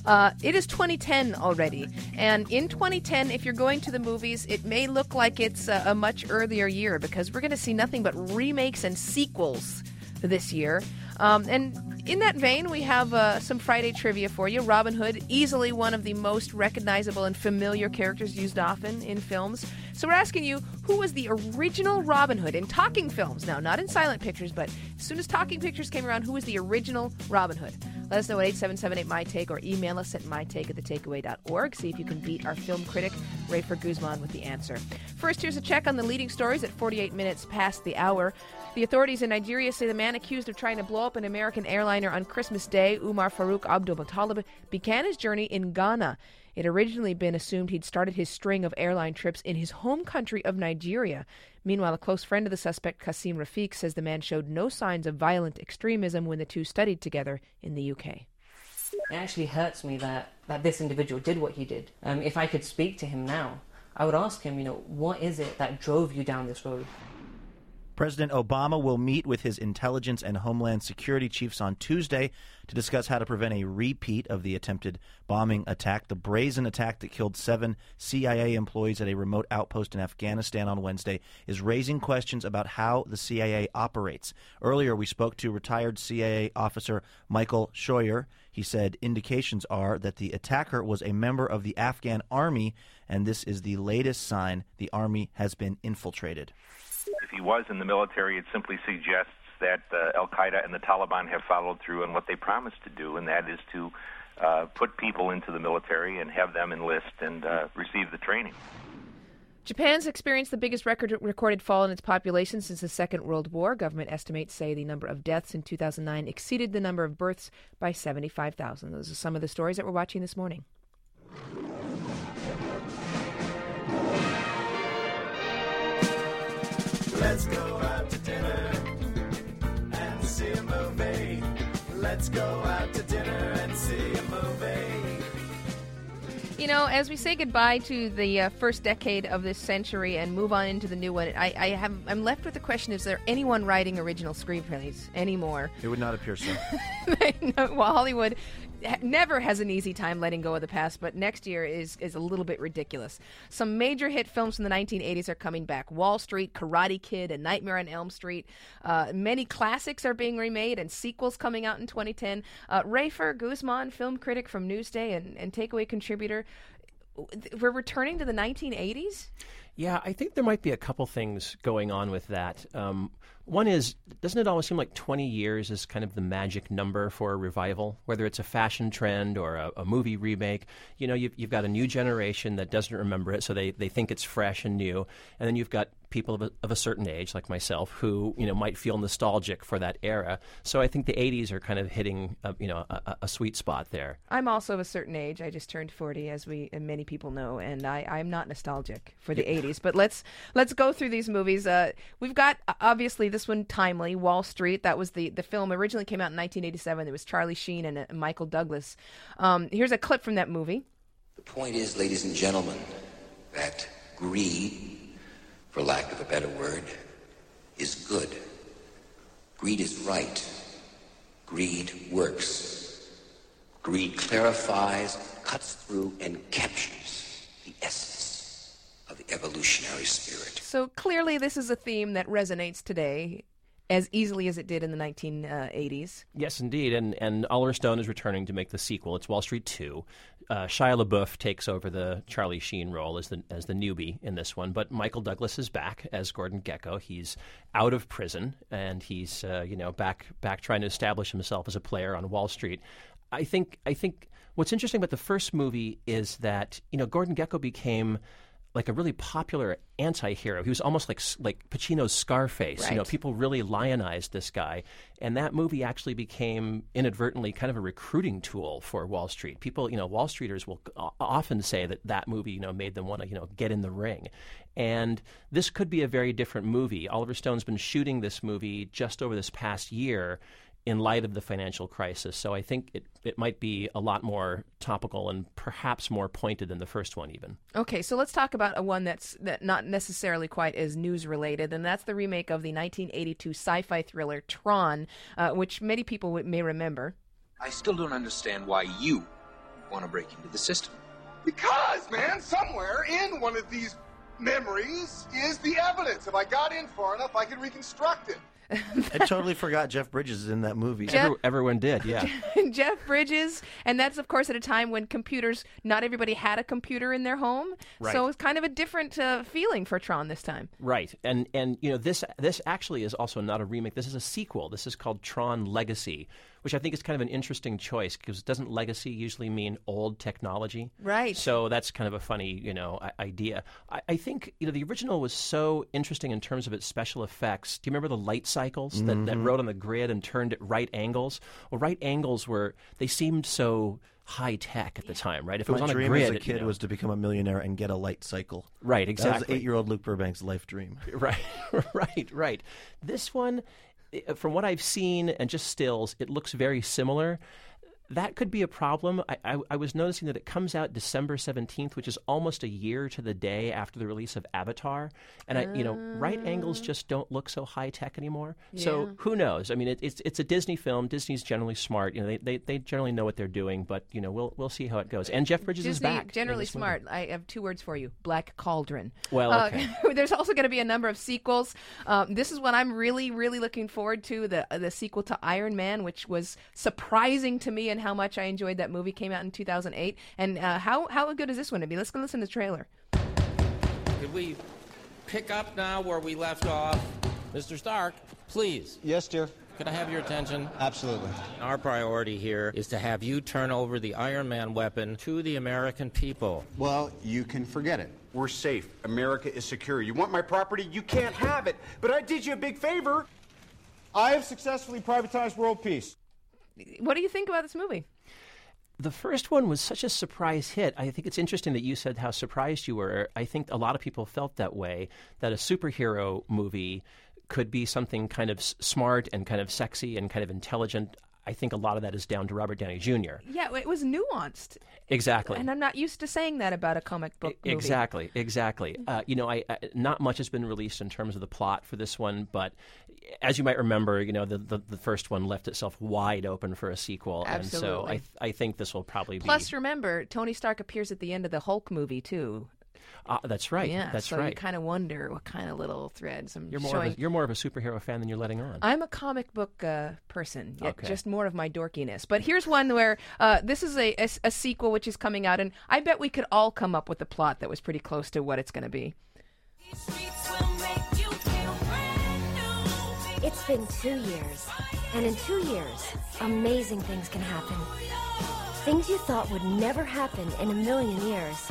It is 2010 already, and in 2010, if you're going to the movies, it may look like it's a much earlier year, because we're going to see nothing but remakes and sequels this year. And in that vein, we have some Friday trivia for you. Robin Hood, easily one of the most recognizable and familiar characters used often in films. So we're asking you, who was the original Robin Hood in talking films? Now, not in silent pictures, but as soon as talking pictures came around, who was the original Robin Hood? Let us know at 877-8MyTake or email us at mytake@thetakeaway.org. See if you can beat our film critic, Rafer Guzman, with the answer. First, here's a check on the leading stories at 48 minutes past the hour. The authorities in Nigeria say the man accused of trying to blow up an American airliner on Christmas Day, Umar Farouk Abdul-Muttalib, began his journey in Ghana. It had originally been assumed he'd started his string of airline trips in his home country of Nigeria. Meanwhile, a close friend of the suspect, Kasim Rafiq, says the man showed no signs of violent extremism when the two studied together in the UK. It actually hurts me that this individual did what he did. If I could speak to him now, I would ask him, what is it that drove you down this road? President Obama will meet with his intelligence and homeland security chiefs on Tuesday to discuss how to prevent a repeat of the attempted bombing attack, the brazen attack that killed 7 CIA employees at a remote outpost in Afghanistan on Wednesday, is raising questions about how the CIA operates. Earlier, we spoke to retired CIA officer Michael Scheuer. He said indications are that the attacker was a member of the Afghan army, and this is the latest sign the army has been infiltrated. If he was in the military, it simply suggests that al-Qaeda and the Taliban have followed through on what they promised to do, and that is to put people into the military and have them enlist and receive the training. Japan's experienced the biggest recorded fall in its population since the Second World War. Government estimates say the number of deaths in 2009 exceeded the number of births by 75,000. Those are some of the stories that we're watching this morning. Let's go out to dinner and see a movie. Let's go out to dinner and see a movie. As we say goodbye to the first decade of this century and move on into the new one, I'm left with the question: is there anyone writing original screenplays anymore? It would not appear so. Well, Hollywood never has an easy time letting go of the past, but next year is a little bit ridiculous. Some major hit films from the 1980s are coming back: Wall Street, Karate Kid, and Nightmare on Elm Street. Many classics are being remade, and sequels coming out in 2010. Rafer Guzman, film critic from Newsday and Takeaway contributor. We're returning to the 1980s? Yeah, I think there might be a couple things going on with that. One is, doesn't it always seem like 20 years is kind of the magic number for a revival, whether it's a fashion trend or a movie remake? You've got a new generation that doesn't remember it, so they think it's fresh and new. And then you've got people of a certain age, like myself, who might feel nostalgic for that era. So I think the 80s are kind of hitting a sweet spot there. I'm also of a certain age. I just turned 40, as many people know, and I'm not nostalgic for the 80s. But let's go through these movies. We've got, obviously, this one timely, Wall Street. That was the film originally came out in 1987. It was Charlie Sheen and Michael Douglas. Here's a clip from that movie. The point is, ladies and gentlemen, that greed, for lack of a better word, is good. Greed is right. Greed works. Greed clarifies, cuts through, and captures the essence of the evolutionary spirit. So clearly this is a theme that resonates today as easily as it did in the 1980s. Yes, indeed. And Oliver Stone is returning to make the sequel. It's Wall Street 2. Shia LaBeouf takes over the Charlie Sheen role as the newbie in this one. But Michael Douglas is back as Gordon Gekko. He's out of prison, and he's back trying to establish himself as a player on Wall Street. I think what's interesting about the first movie is that Gordon Gekko became like a really popular anti-hero. He was almost like Pacino's Scarface. Right. People really lionized this guy. And that movie actually became inadvertently kind of a recruiting tool for Wall Street. People, Wall Streeters will often say that movie, made them want to, get in the ring. And this could be a very different movie. Oliver Stone's been shooting this movie just over this past year. in light of the financial crisis. So I think it might be a lot more topical and perhaps more pointed than the first one even. Okay, so let's talk about one that's not necessarily quite as news-related, and that's the remake of the 1982 sci-fi thriller Tron, which many people may remember. I still don't understand why you want to break into the system. Because, man, somewhere in one of these memories is the evidence. If I got in far enough, I could reconstruct it. I totally forgot Jeff Bridges is in that movie. Everyone did, yeah. Jeff Bridges, and that's, of course, at a time when not everybody had a computer in their home. Right. So it's kind of a different feeling for Tron this time. Right. And this actually is also not a remake. This is a sequel. This is called Tron Legacy, which I think is kind of an interesting choice because doesn't legacy usually mean old technology? Right. So that's kind of a funny, idea. I think, the original was so interesting in terms of its special effects. Do you remember the light cycles that rode on the grid and turned at right angles? Well, right angles they seemed so high tech at the time, right? If it was on a dream grid, as a kid was to become a millionaire and get a light cycle. Right, exactly. That was 8-year-old Luke Burbank's life dream. Right. This one, from what I've seen and just stills, it looks very similar. That could be a problem. I was noticing that it comes out December 17th, which is almost a year to the day after the release of Avatar. And, right angles just don't look so high-tech anymore. Yeah. So who knows? I mean, it's a Disney film. Disney's generally smart. They generally know what they're doing, but, we'll see how it goes. And Jeff Bridges is back. Disney, generally smart. I have 2 words for you. Black Cauldron. Well, okay. There's also going to be a number of sequels. This is what I'm really, really looking forward to, the sequel to Iron Man, which was surprising to me and how much I enjoyed that movie. Came out in 2008. And how good is this one to be? Let's go listen to the trailer. Could we pick up now where we left off? Mr. Stark, please. Yes, dear. Could I have your attention? Absolutely. Our priority here is to have you turn over the Iron Man weapon to the American people. Well, you can forget it. We're safe. America is secure. You want my property? You can't have it. But I did you a big favor. I have successfully privatized world peace. What do you think about this movie? The first one was such a surprise hit. I think it's interesting that you said how surprised you were. I think a lot of people felt that way, that a superhero movie could be something kind of smart and kind of sexy and kind of intelligent. I think a lot of that is down to Robert Downey Jr. Yeah, it was nuanced. Exactly. And I'm not used to saying that about a comic book movie. Exactly. Not much has been released in terms of the plot for this one, but as you might remember, the first one left itself wide open for a sequel. Absolutely. And so I think this will probably be... Plus, remember, Tony Stark appears at the end of the Hulk movie, too. That's right. Yeah, that's so right. you kind of wonder what kind of little threads I'm You're showing. more of a superhero fan than you're letting on. I'm a comic book person, yet Okay. just more of my dorkiness. But here's one where this is a sequel which is coming out, and I bet we could all come up with a plot that was pretty close to what it's going to be. It's been 2 years, and in 2 years, amazing things can happen. Things you thought would never happen in a million years.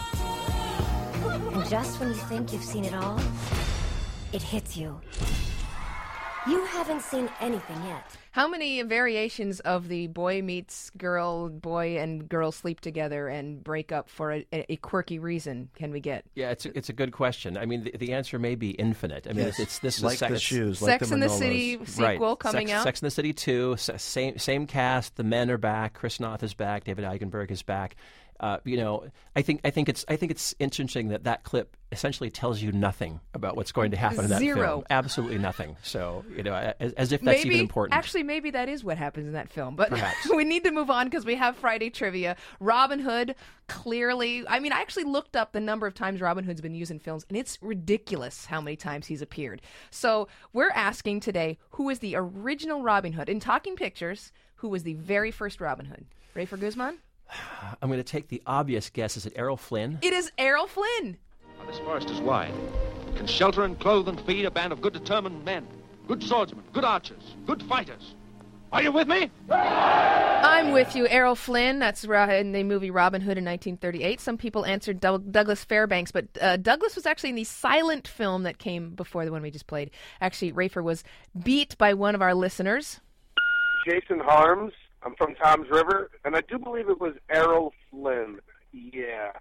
And just when you think you've seen it all, it hits you. You haven't seen anything yet. How many variations of the boy meets girl, boy and girl sleep together and break up for a quirky reason can we get? Yeah, it's a good question. I mean, the answer may be infinite. I mean, Yes. it's this Like is the shoes, like Sex the and the Manolos. City sequel right. coming out. Sex and the City 2, same cast. The men are back. Chris Noth is back. David Eigenberg is back. I think it's interesting that clip essentially tells you nothing about what's going to happen in that Zero. film. Absolutely nothing. So as if that's even important. Actually, maybe that is what happens in that film. But Perhaps. we need to move on because we have Friday trivia. Robin Hood, clearly. I mean, I actually looked up the number of times Robin Hood's been used in films, and it's ridiculous how many times he's appeared. So we're asking today, who is the original Robin Hood? In Talking Pictures, who was the very first Robin Hood? Rafer Guzman? I'm going to take the obvious guess. Is it Errol Flynn? It is Errol Flynn. This forest is wide. It can shelter and clothe and feed a band of good determined men. Good swordsmen, good archers, good fighters. Are you with me? I'm with you, Errol Flynn. That's in the movie Robin Hood in 1938. Some people answered Douglas Fairbanks, but Douglas was actually in the silent film that came before the one we just played. Actually, Rafer was beat by one of our listeners. Jason Harms. I'm from Tom's River, and I do believe it was Errol Flynn. Yeah.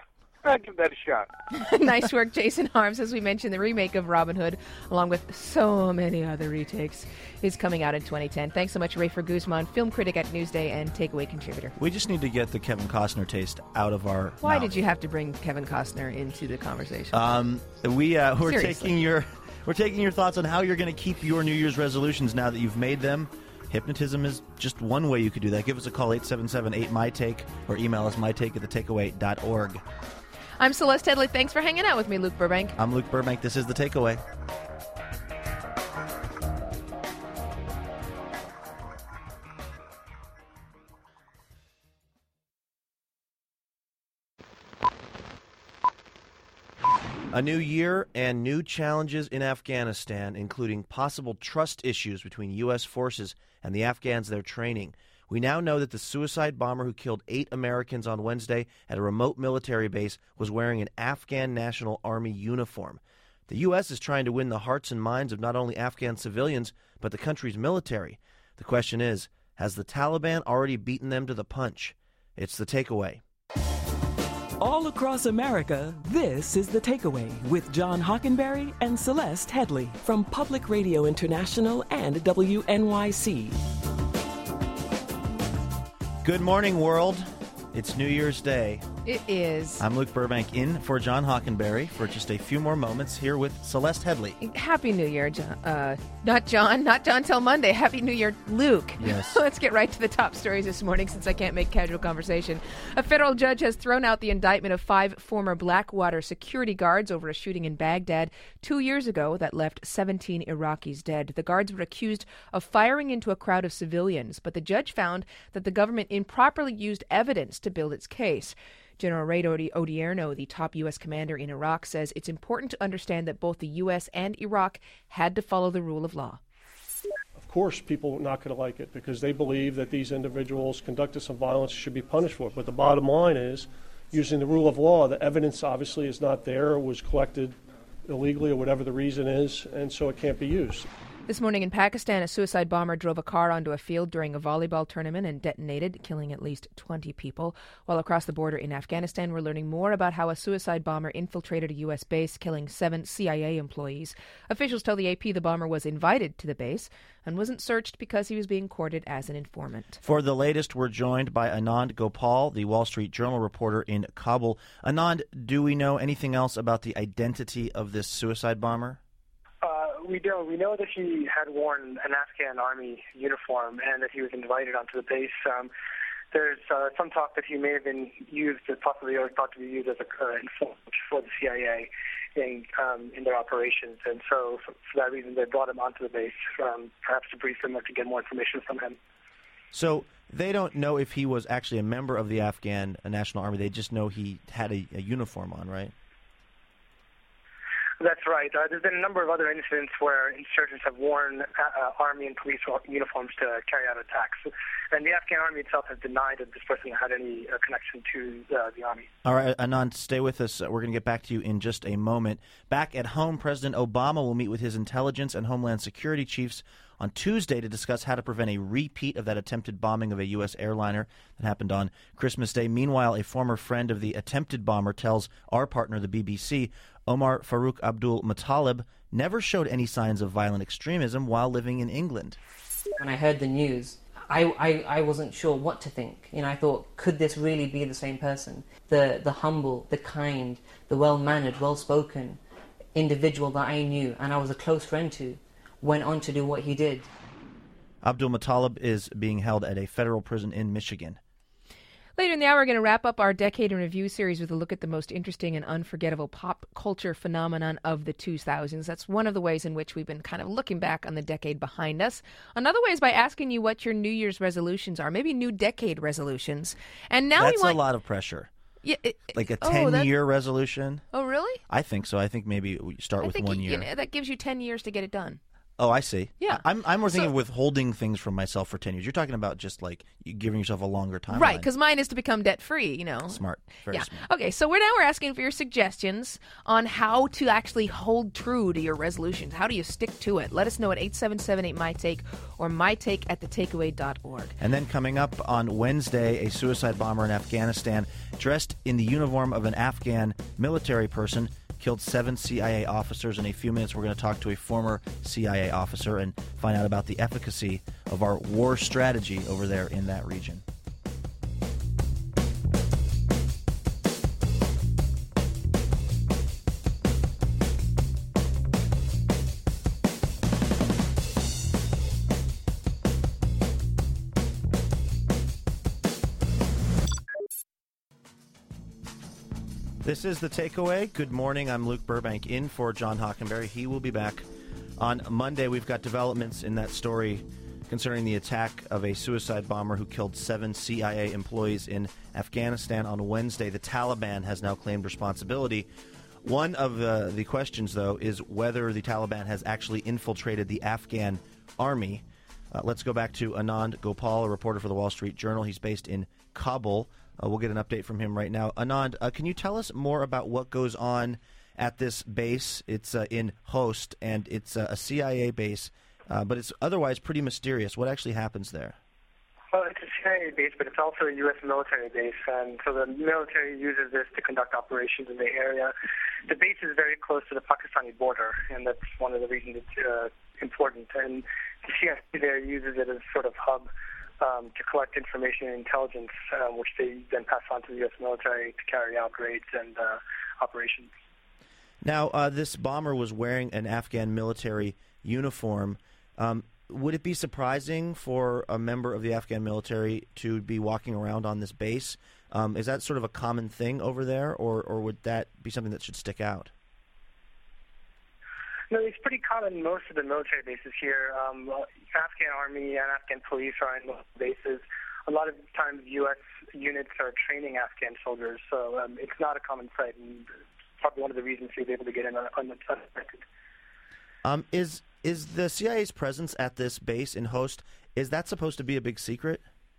I'll give that a shot. Nice work, Jason Harms. As we mentioned, the remake of Robin Hood, along with so many other retakes, is coming out in 2010. Thanks so much, Rafer Guzman, film critic at Newsday and Takeaway contributor. We just need to get the Kevin Costner taste out of our Why mouth. did you have to bring Kevin Costner into the conversation? We're Seriously. taking your thoughts on how you're going to keep your New Year's resolutions now that you've made them. Hypnotism is just one way you could do that. Give us a call, 877-8MyTake, or email us mytake@thetakeaway.org. I'm Celeste Headley. Thanks for hanging out with me, Luke Burbank. I'm Luke Burbank. This is The Takeaway. A new year and new challenges in Afghanistan, including possible trust issues between U.S. forces and the Afghans they're training. We now know that the suicide bomber who killed 8 Americans on Wednesday at a remote military base was wearing an Afghan National Army uniform. The U.S. is trying to win the hearts and minds of not only Afghan civilians, but the country's military. The question is, has the Taliban already beaten them to the punch? It's The Takeaway. All across America, this is The Takeaway with John Hockenberry and Celeste Headley from Public Radio International and WNYC. Good morning, world. It's New Year's Day. It is. I'm Luke Burbank in for John Hockenberry for just a few more moments here with Celeste Headley. Happy New Year, John. Not John till Monday. Happy New Year, Luke. Yes. Let's get right to the top stories this morning since I can't make casual conversation. A federal judge has thrown out the indictment of 5 former Blackwater security guards over a shooting in Baghdad 2 years ago that left 17 Iraqis dead. The guards were accused of firing into a crowd of civilians, but the judge found that the government improperly used evidence to build its case. General Ray Odierno, the top U.S. commander in Iraq, says it's important to understand that both the U.S. and Iraq had to follow the rule of law. Of course, people are not going to like it because they believe that these individuals conducted some violence and should be punished for it. But the bottom line is, using the rule of law, the evidence obviously is not there, was collected illegally or whatever the reason is, and so it can't be used. This morning in Pakistan, a suicide bomber drove a car onto a field during a volleyball tournament and detonated, killing at least 20 people. While across the border in Afghanistan, we're learning more about how a suicide bomber infiltrated a U.S. base, killing 7 CIA employees. Officials tell the AP the bomber was invited to the base and wasn't searched because he was being courted as an informant. For the latest, we're joined by Anand Gopal, the Wall Street Journal reporter in Kabul. Anand, do we know anything else about the identity of this suicide bomber? We do. We know that he had worn an Afghan army uniform and that he was invited onto the base. There's some talk that he may have been used, possibly or thought to be used as an informant for the CIA in their operations. And so for that reason, they brought him onto the base, perhaps to brief him or to get more information from him. So they don't know if he was actually a member of the Afghan National Army. They just know he had a uniform on, right? That's right. There's been a number of other incidents where insurgents have worn army and police uniforms to carry out attacks. And the Afghan army itself has denied that this person had any connection to the army. All right, Anand, stay with us. We're going to get back to you in just a moment. Back at home, President Obama will meet with his intelligence and homeland security chiefs on Tuesday to discuss how to prevent a repeat of that attempted bombing of a U.S. airliner that happened on Christmas Day. Meanwhile, a former friend of the attempted bomber tells our partner, the BBC, Omar Farouk Abdul Muttalib never showed any signs of violent extremism while living in England. When I heard the news, I wasn't sure what to think. I thought, could this really be the same person? The humble, the kind, the well-mannered, well-spoken individual that I knew and I was a close friend to went on to do what he did. Abdul Muttalib is being held at a federal prison in Michigan. Later in the hour, we're going to wrap up our Decade in Review series with a look at the most interesting and unforgettable pop culture phenomenon of the 2000s. That's one of the ways in which we've been kind of looking back on the decade behind us. Another way is by asking you what your New Year's resolutions are, maybe new decade resolutions. And now That's a lot of pressure. Yeah, like a 10-year resolution? Oh, really? I think so. I think maybe we start with 1 year. That gives you 10 years to get it done. Oh, I see. Yeah. I'm more thinking of withholding things from myself for 10 years. You're talking about just like you giving yourself a longer timeline. Right, because mine is to become debt-free, you know. Smart. Very smart. Okay, so we're asking for your suggestions on how to actually hold true to your resolutions. How do you stick to it? Let us know at 877-8MyTake or mytake@thetakeaway.org. And then coming up on Wednesday, a suicide bomber in Afghanistan dressed in the uniform of an Afghan military person killed 7 CIA officers. In a few minutes, we're going to talk to a former CIA officer and find out about the efficacy of our war strategy over there in that region. This is The Takeaway. Good morning. I'm Luke Burbank in for John Hockenberry. He will be back on Monday. We've got developments in that story concerning the attack of a suicide bomber who killed 7 CIA employees in Afghanistan on Wednesday. The Taliban has now claimed responsibility. One of the questions, though, is whether the Taliban has actually infiltrated the Afghan army. Let's go back to Anand Gopal, a reporter for the Wall Street Journal. He's based in Kabul. We'll get an update from him right now. Anand, can you tell us more about what goes on at this base? It's in Host, and it's a CIA base, but it's otherwise pretty mysterious. What actually happens there? Well, it's a CIA base, but it's also a U.S. military base, and so the military uses this to conduct operations in the area. The base is very close to the Pakistani border, and that's one of the reasons it's important. And the CIA there uses it as sort of hub to collect information and intelligence, which they then pass on to the U.S. military to carry out raids and operations. Now, this bomber was wearing an Afghan military uniform. Would it be surprising for a member of the Afghan military to be walking around on this base? Is that sort of a common thing over there, or would that be something that should stick out? No, it's pretty common in most of the military bases here. Afghan Army and Afghan police are in most bases. A lot of times U.S. units are training Afghan soldiers, so it's not a common sight, and probably one of the reasons he was able to get in unexpected. Is the CIA's presence at this base in Host, is that supposed to be a big secret?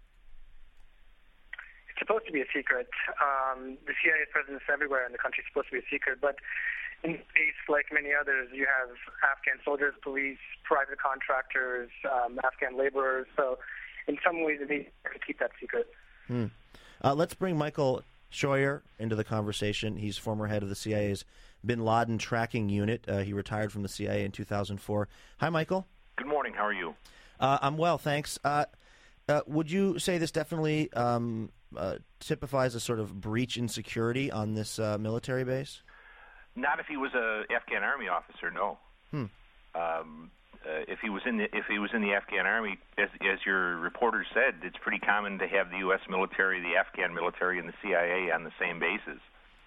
It's supposed to be a secret. The CIA's presence everywhere in the country is supposed to be a secret, but in this case, like many others, you have Afghan soldiers, police, private contractors, Afghan laborers. So in some ways, it needs to keep that secret. Let's bring Michael Scheuer into the conversation. He's former head of the CIA's Bin Laden tracking unit. He retired from the CIA in 2004. Hi, Michael. Good morning. How are you? I'm well, thanks. Would you say this definitely typifies a sort of breach in security on this military base? Not if he was an Afghan Army officer, no. If he was in the Afghan Army, as your reporter said, it's pretty common to have the U.S. military, the Afghan military, and the CIA on the same bases.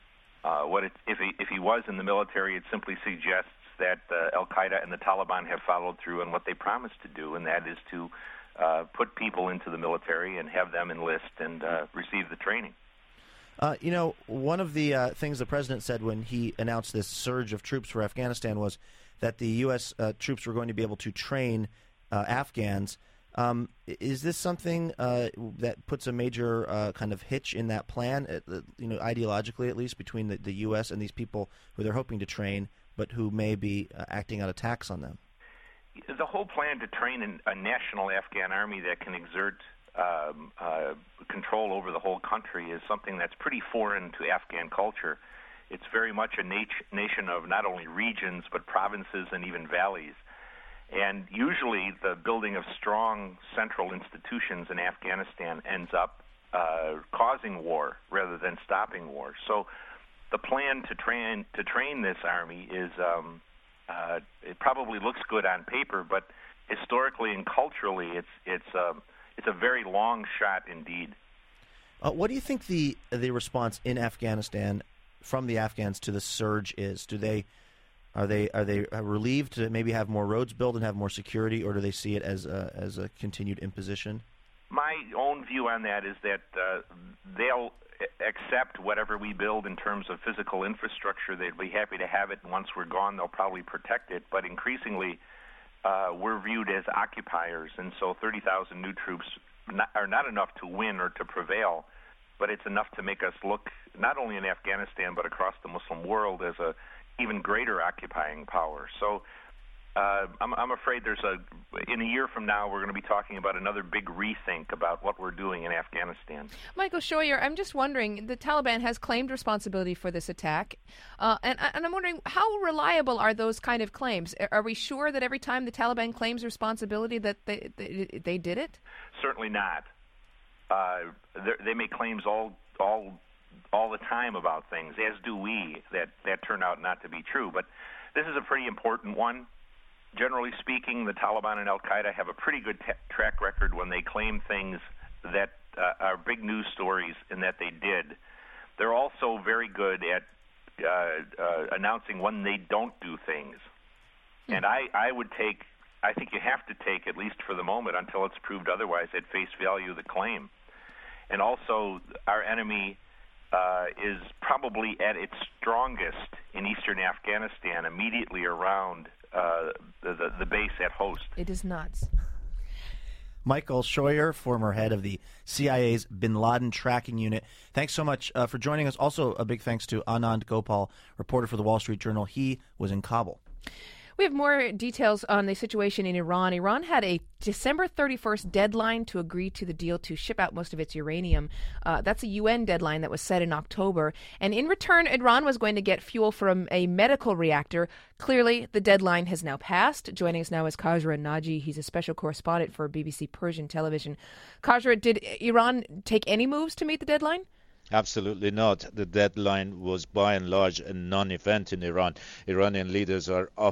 If he was in the military, it simply suggests that Al Qaeda and the Taliban have followed through on what they promised to do, and that is to put people into the military and have them enlist and receive the training. One of the things the president said when he announced this surge of troops for Afghanistan was that the U.S. Troops were going to be able to train Afghans. Is this something that puts a major kind of hitch in that plan, ideologically at least, between the U.S. and these people who they're hoping to train, but who may be acting out attacks on them? The whole plan to train a national Afghan army that can exert control over the whole country is something that's pretty foreign to Afghan culture. It's very much a nation of not only regions but provinces and even valleys. And usually the building of strong central institutions in Afghanistan ends up causing war rather than stopping war. So the plan to train this army is it probably looks good on paper, but historically and culturally it's a very long shot indeed. What do you think the response in Afghanistan from the Afghans to the surge is? Are they relieved to maybe have more roads built and have more security, or do they see it as a continued imposition? My own view on that is that they'll accept whatever we build in terms of physical infrastructure. They'd be happy to have it, and once we're gone, they'll probably protect it. But increasingly, we're viewed as occupiers, and so 30,000 new troops are not enough to win or to prevail, but it's enough to make us look not only in Afghanistan but across the Muslim world as a even greater occupying power. So I'm afraid in a year from now, we're going to be talking about another big rethink about what we're doing in Afghanistan. Michael Scheuer, I'm just wondering, the Taliban has claimed responsibility for this attack, and I'm wondering, how reliable are those kind of claims? Are we sure that every time the Taliban claims responsibility that they did it? Certainly not. They make claims all the time about things, as do we, that turn out not to be true. But this is a pretty important one. Generally speaking, the Taliban and Al-Qaeda have a pretty good track record when they claim things that are big news stories and that they did. They're also very good at announcing when they don't do things. And I think you have to take, at least for the moment, until it's proved otherwise, at face value the claim. And also, our enemy is probably at its strongest in eastern Afghanistan, immediately around the base at Host. It is nuts. Michael Scheuer, former head of the CIA's Bin Laden Tracking Unit. Thanks so much for joining us. Also, a big thanks to Anand Gopal, reporter for the Wall Street Journal. He was in Kabul. We have more details on the situation in Iran. Iran had a December 31st deadline to agree to the deal to ship out most of its uranium. That's a UN deadline that was set in October. And in return, Iran was going to get fuel from a medical reactor. Clearly, the deadline has now passed. Joining us now is Khosrow Naji. He's a special correspondent for BBC Persian television. Khosrow, did Iran take any moves to meet the deadline? Absolutely not. The deadline was by and large a non-event in Iran. Iranian leaders are up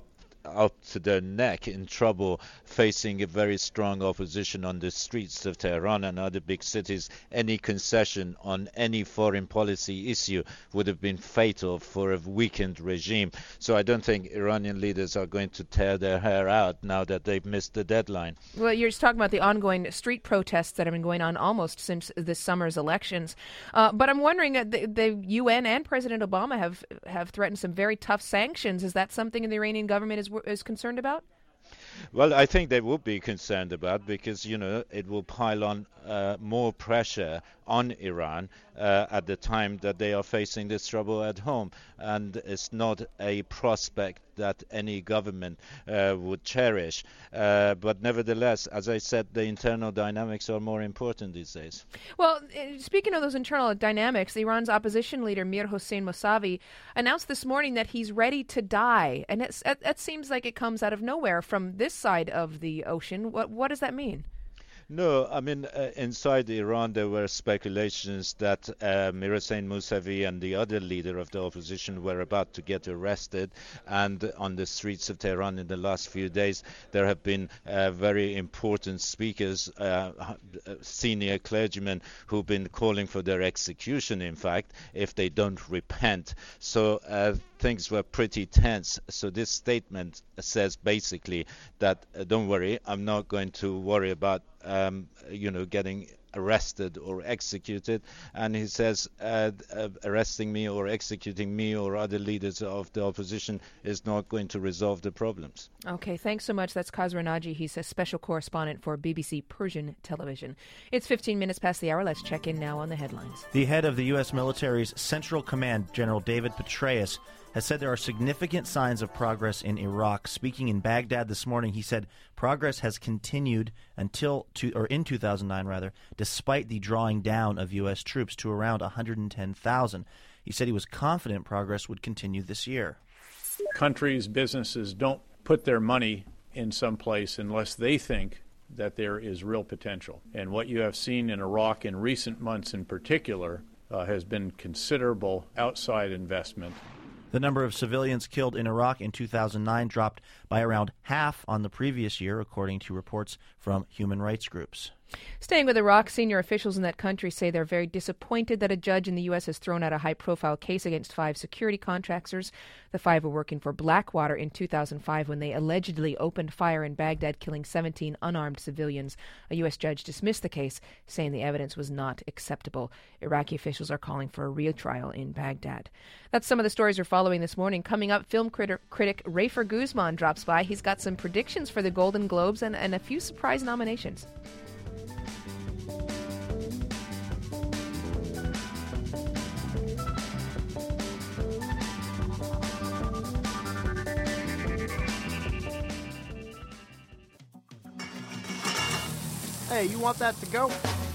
to their neck in trouble, facing a very strong opposition on the streets of Tehran and other big cities. Any concession on any foreign policy issue would have been fatal for a weakened regime. So I don't think Iranian leaders are going to tear their hair out now that they've missed the deadline. Well, you're just talking about the ongoing street protests that have been going on almost since this summer's elections. But I'm wondering, the UN and President Obama have threatened some very tough sanctions. Is that something the Iranian government is concerned about? Well, I think they will be concerned about, because, it will pile on more pressure on Iran at the time that they are facing this trouble at home. And it's not a prospect that any government would cherish. But nevertheless, as I said, the internal dynamics are more important these days. Well, speaking of those internal dynamics, Iran's opposition leader, Mir Hossein Mousavi, announced this morning that he's ready to die. And that seems like it comes out of nowhere from this side of the ocean. What does that mean? No, I mean, inside Iran there were speculations that Mir Hossein Mousavi and the other leader of the opposition were about to get arrested. And on the streets of Tehran in the last few days, there have been very important speakers, senior clergymen, who've been calling for their execution, in fact, if they don't repent. So things were pretty tense. So this statement says basically that, don't worry, I'm not going to worry about getting arrested or executed. And he says arresting me or executing me or other leaders of the opposition is not going to resolve the problems. Okay, thanks so much. That's Khosrow Naji. He's a special correspondent for BBC Persian television. It's 15 minutes past the hour. Let's check in now on the headlines. The head of the U.S. military's Central Command, General David Petraeus, has said there are significant signs of progress in Iraq. Speaking in Baghdad this morning, he said progress has continued in 2009, despite the drawing down of U.S. troops to around 110,000. He said he was confident progress would continue this year. Countries, businesses don't put their money in some place unless they think that there is real potential. And what you have seen in Iraq in recent months in particular has been considerable outside investment. The number of civilians killed in Iraq in 2009 dropped by around half on the previous year, according to reports from human rights groups. Staying with Iraq, senior officials in that country say they're very disappointed that a judge in the U.S. has thrown out a high-profile case against 5 security contractors. The 5 were working for Blackwater in 2005 when they allegedly opened fire in Baghdad, killing 17 unarmed civilians. A U.S. judge dismissed the case, saying the evidence was not acceptable. Iraqi officials are calling for a retrial in Baghdad. That's some of the stories we're following this morning. Coming up, film critic Rafer Guzman drops by. He's got some predictions for the Golden Globes and a few surprise nominations. Hey, you want that to go?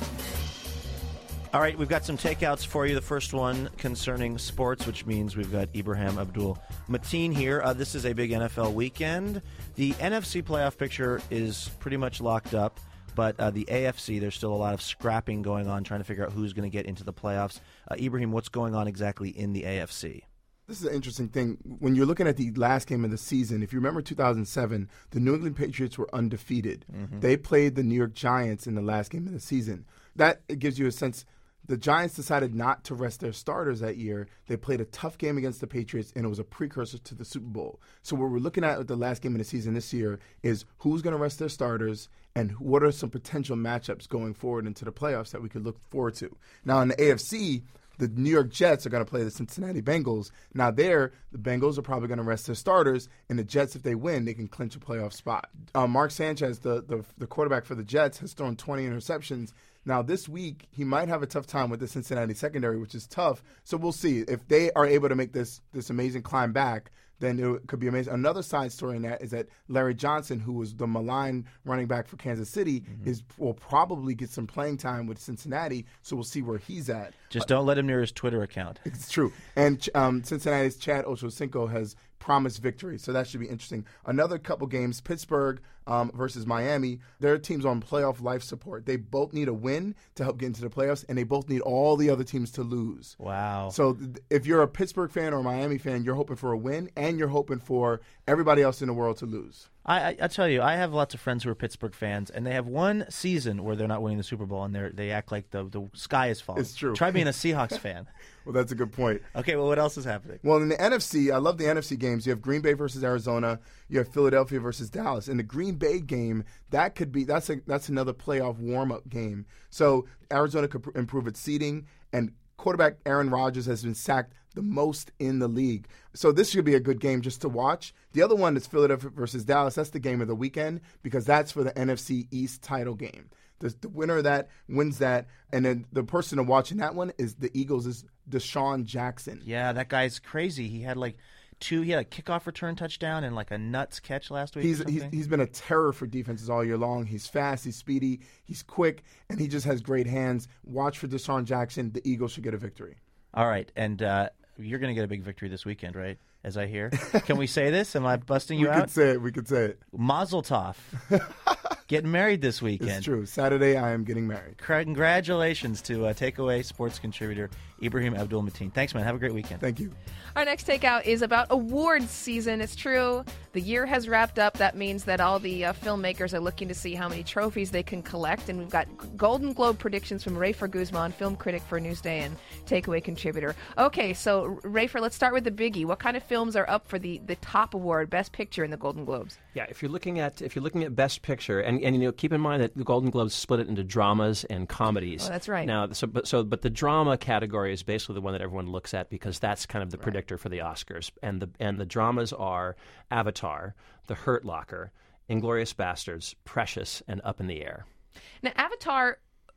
All right, we've got some takeouts for you. The first one concerning sports, which means we've got Ibrahim Abdul Mateen here. This is a big NFL weekend. The NFC playoff picture is pretty much locked up, but the AFC, there's still a lot of scrapping going on, trying to figure out who's going to get into the playoffs. Ibrahim, what's going on exactly in the AFC? This is an interesting thing. When you're looking at the last game of the season, if you remember 2007, the New England Patriots were undefeated. Mm-hmm. They played the New York Giants in the last game of the season. That gives you a sense. The Giants decided not to rest their starters that year. They played a tough game against the Patriots, and it was a precursor to the Super Bowl. So what we're looking at with the last game of the season this year is who's going to rest their starters and what are some potential matchups going forward into the playoffs that we could look forward to. Now, in the AFC, the New York Jets are going to play the Cincinnati Bengals. Now there, the Bengals are probably going to rest their starters, and the Jets, if they win, they can clinch a playoff spot. Mark Sanchez, the quarterback for the Jets, has thrown 20 interceptions. Now this week, he might have a tough time with the Cincinnati secondary, which is tough. So we'll see. If they are able to make this amazing climb back, then it could be amazing. Another side story in that is that Larry Johnson, who was the maligned running back for Kansas City, will probably get some playing time with Cincinnati, so we'll see where he's at. Just don't let him near his Twitter account. It's true. And Cincinnati's Chad Ochocinco has promised victory, so that should be interesting. Another couple games, Pittsburgh versus Miami. Their teams on playoff life support. They both need a win to help get into the playoffs, and they both need all the other teams to lose. Wow. So if you're a Pittsburgh fan or a Miami fan, you're hoping for a win, and you're hoping for everybody else in the world to lose. I tell you, I have lots of friends who are Pittsburgh fans, and they have one season where they're not winning the Super Bowl, and they act like the sky is falling. It's true. Try being a Seahawks fan. Well, that's a good point. Okay, well, what else is happening? Well, in the NFC, I love the NFC games. You have Green Bay versus Arizona. You have Philadelphia versus Dallas. In the Green Bay game, that's another playoff warm-up game. So Arizona could improve its seeding, and quarterback Aaron Rodgers has been sacked the most in the league. So this should be a good game just to watch. The other one is Philadelphia versus Dallas. That's the game of the weekend because that's for the NFC East title game. The winner of that wins that, and then the person to watch in that one is the Eagles' Deshaun Jackson. Yeah, that guy's crazy. He had a kickoff return touchdown and like a nuts catch last week. He's been a terror for defenses all year long. He's fast, he's speedy, he's quick, and he just has great hands. Watch for Deshaun Jackson. The Eagles should get a victory. All right, and you're going to get a big victory this weekend, right? As I hear. Can we say this? Am I busting you out? We could say it. Mazel tov. Getting married this weekend. It's true. Saturday, I am getting married. Congratulations to Takeaway sports contributor Ibrahim Abdul Mateen. Thanks, man. Have a great weekend. Thank you. Our next takeout is about awards season. It's true. The year has wrapped up. That means that all the filmmakers are looking to see how many trophies they can collect. And we've got Golden Globe predictions from Rafer Guzman, film critic for Newsday and Takeaway contributor. Okay, so Rafer, let's start with the biggie. What kind of films are up for the top award, Best Picture in the Golden Globes? Yeah, if you're looking at Best Picture, and keep in mind that the Golden Globes split it into dramas and comedies. Oh, that's right. Now, but the drama category is basically the one that everyone looks at because that's kind of the predictor for the Oscars. And the dramas are Avatar, The Hurt Locker, Inglourious Basterds, Precious, and Up in the Air. Now, Avatar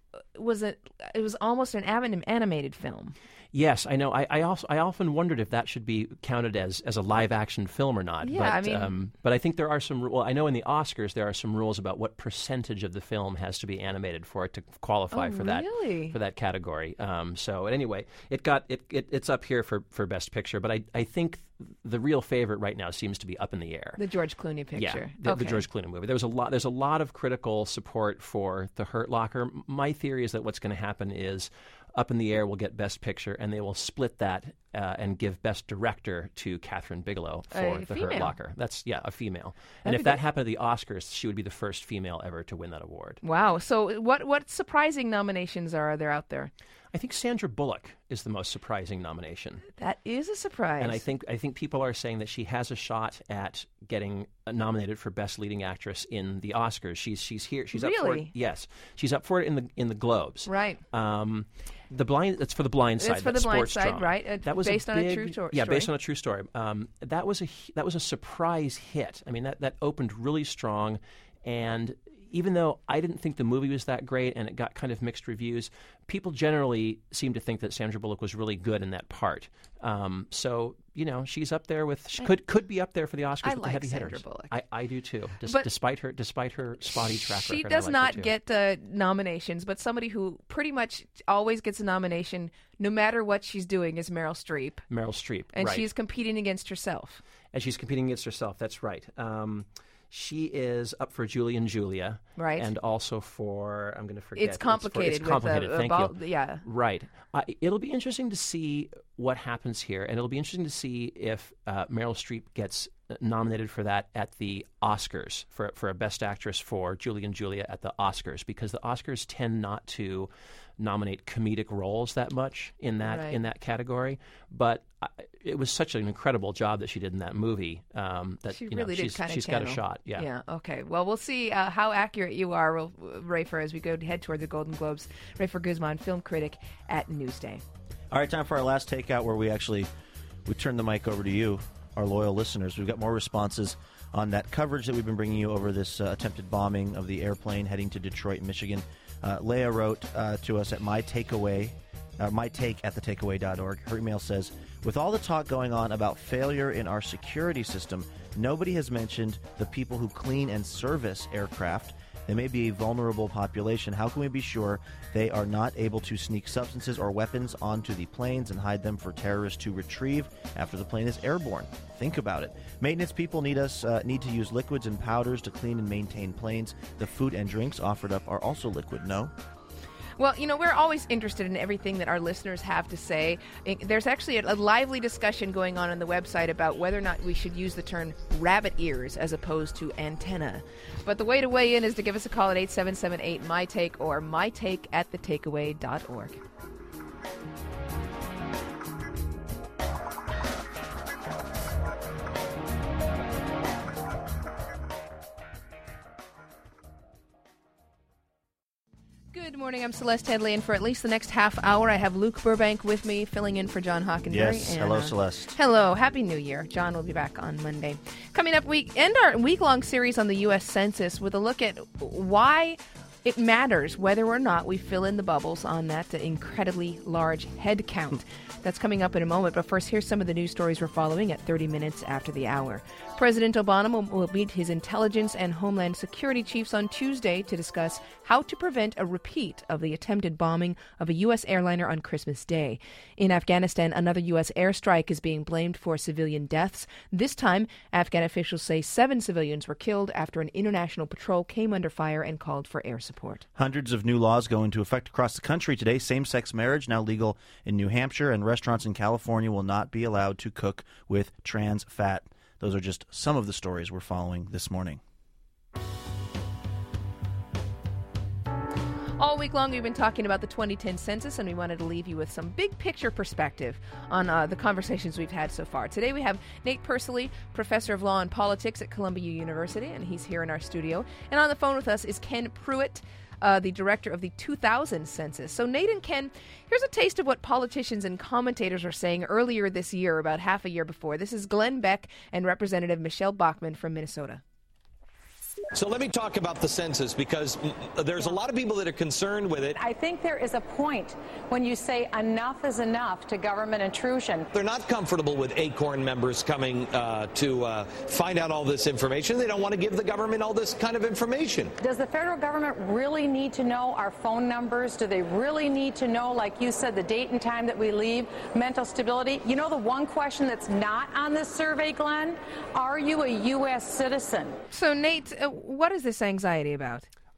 was almost an animated film. Yes, I know. I often wondered if that should be counted as a live action film or not. Yeah, but I think there are some. Well, I know in the Oscars there are some rules about what percentage of the film has to be animated for it to qualify for that category. So anyway, it's up here for Best Picture. But I think the real favorite right now seems to be Up in the Air, the George Clooney picture. Yeah, the George Clooney movie. There's a lot of critical support for The Hurt Locker. My theory is that what's going to happen is Up in the Air will get Best Picture, and they will split that and give Best Director to Catherine Bigelow for A The female. Hurt Locker. That's, a female. And That'd if be that good. happened at the Oscars, she would be the first female ever to win that award. Wow. So what surprising nominations are there out there? I think Sandra Bullock is the most surprising nomination. That is a surprise. And I think people are saying that she has a shot at getting nominated for Best Leading Actress in the Oscars. She's here. She's up for it. Really? Yes, she's up for it in the Globes. Right. That's for The Blind Side. It's for that The Blind sports Side, drama. right? That was based a on a big, true story. Yeah, based on a true story. That was a surprise hit. I mean, that opened really strong, and even though I didn't think the movie was that great and it got kind of mixed reviews, people generally seem to think that Sandra Bullock was really good in that part. So, she's up there with could be up there for the Oscars I with like the heavy Sandra hitters. Bullock. I do too. But despite her spotty track record. She I does like her not too. get nominations, but somebody who pretty much always gets a nomination no matter what she's doing is Meryl Streep. Meryl Streep, And right. she's competing against herself. And she's competing against herself. That's right. She is up for Julie and Julia, Right. And also for I'm going to forget. It's complicated. It's complicated. With Thank you. Yeah. Right. It'll be interesting to see what happens here, and it'll be interesting to see if Meryl Streep gets nominated for that at the Oscars for a Best Actress for Julie and Julia at the Oscars, because the Oscars tend not to nominate comedic roles that much in that category. But it was such an incredible job that she did in that movie that She really did kind of she's got a shot. Yeah. Yeah. Okay. Well, we'll see how accurate you are, Rafer, as we head toward the Golden Globes. Rafer Guzman, film critic at Newsday. All right, time for our last takeout, where we turn the mic over to you, our loyal listeners. We've got more responses on that coverage that we've been bringing you over this attempted bombing of the airplane heading to Detroit, Michigan. Leah wrote to us at mytake at thetakeaway.org. Her email says, with all the talk going on about failure in our security system, nobody has mentioned the people who clean and service aircraft. They may be a vulnerable population. How can we be sure they are not able to sneak substances or weapons onto the planes and hide them for terrorists to retrieve after the plane is airborne? Think about it. Maintenance people need to use liquids and powders to clean and maintain planes. The food and drinks offered up are also liquid, no? Well, we're always interested in everything that our listeners have to say. There's actually a lively discussion going on the website about whether or not we should use the term rabbit ears as opposed to antenna. But the way to weigh in is to give us a call at 877-8-MY-TAKE or mytake at thetakeaway.org. Good morning. I'm Celeste Headley, and for at least the next half hour, I have Luke Burbank with me, filling in for John Hockenberry. Yes. And, Hello, Celeste. Hello. Happy New Year. John will be back on Monday. Coming up, we end our week-long series on the U.S. Census with a look at why it matters whether or not we fill in the bubbles on that incredibly large head count. That's coming up in a moment, but first, here's some of the news stories we're following at 30 minutes after the hour. President Obama will meet his intelligence and homeland security chiefs on Tuesday to discuss how to prevent a repeat of the attempted bombing of a U.S. airliner on Christmas Day. In Afghanistan, another U.S. airstrike is being blamed for civilian deaths. This time, Afghan officials say 7 civilians were killed after an international patrol came under fire and called for air support. Hundreds of new laws go into effect across the country today. Same-sex marriage now legal in New Hampshire, and restaurants in California will not be allowed to cook with trans fat. Those are just some of the stories we're following this morning. All week long, we've been talking about the 2010 census, and we wanted to leave you with some big picture perspective on the conversations we've had so far. Today, we have Nate Persily, professor of law and politics at Columbia University, and he's here in our studio. And on the phone with us is Ken Pruitt, the director of the 2000 census. So, Nate and Ken, here's a taste of what politicians and commentators were saying earlier this year, about half a year before. This is Glenn Beck and Representative Michelle Bachmann from Minnesota. So let me talk about the census, because there's a lot of people that are concerned with it. I think there is a point when you say enough is enough to government intrusion. They're not comfortable with ACORN members coming to find out all this information. They don't want to give the government all this kind of information. Does the federal government really need to know our phone numbers? Do they really need to know, like you said, the date and time that we leave, mental stability? You know the one question that's not on this survey, Glenn? Are you a U.S. citizen? So, Nate, what is this anxiety about?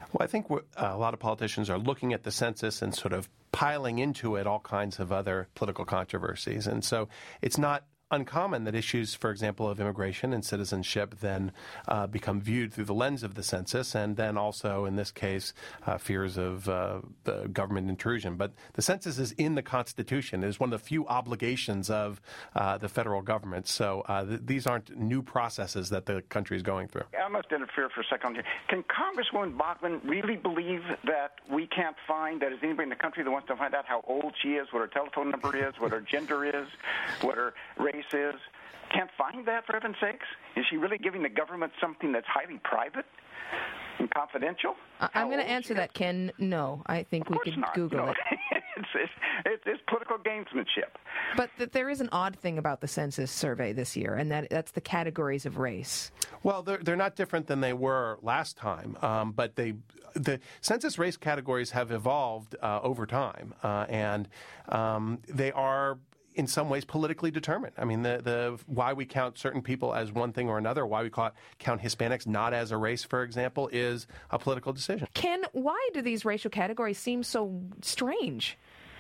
Well, I think a lot of politicians are looking at the census and sort of piling into it all kinds of other political controversies. And so it's not uncommon that issues, for example, of immigration and citizenship then become viewed through the lens of the census, and then also, in this case, fears of the government intrusion. But the census is in the Constitution. It is one of the few obligations of the federal government. So these aren't new processes that the country is going through. I must interfere for a second here. Can Congresswoman Bachmann really believe that we can't find, that there's anybody in the country that wants to find out how old she is, what her telephone number is, what her gender is, what her race is? Can't find that, for heaven's sakes? Is she really giving the government something that's highly private and confidential? I'm going to answer that, Ken. No, I think we could Google it. It's political gamesmanship. But there is an odd thing about the census survey this year, and that's the categories of race. Well, they're not different than they were last time, but the census race categories have evolved over time, and they are in some ways politically determined. I mean, the why we count certain people as one thing or another, why we count Hispanics not as a race, for example, is a political decision. Ken, why do these racial categories seem so strange?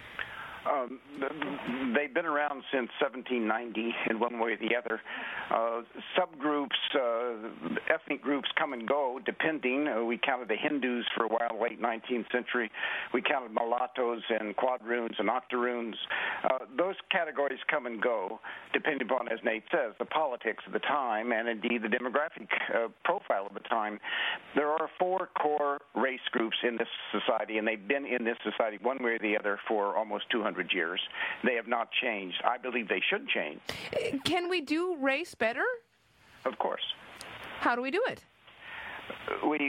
They've been around since 1790 in one way or the other. Subgroups, ethnic groups come and go depending. We counted the Hindus for a while, late 19th century. We counted mulattoes and quadroons and octoroons. Those categories come and go depending upon, as Nate says, the politics of the time and indeed the demographic profile of the time. There are 4 core race groups in this society, and they've been in this society one way or the other for almost 200 years. They have not changed. I believe they should change. Can we do race better? Of course. How do we do it? We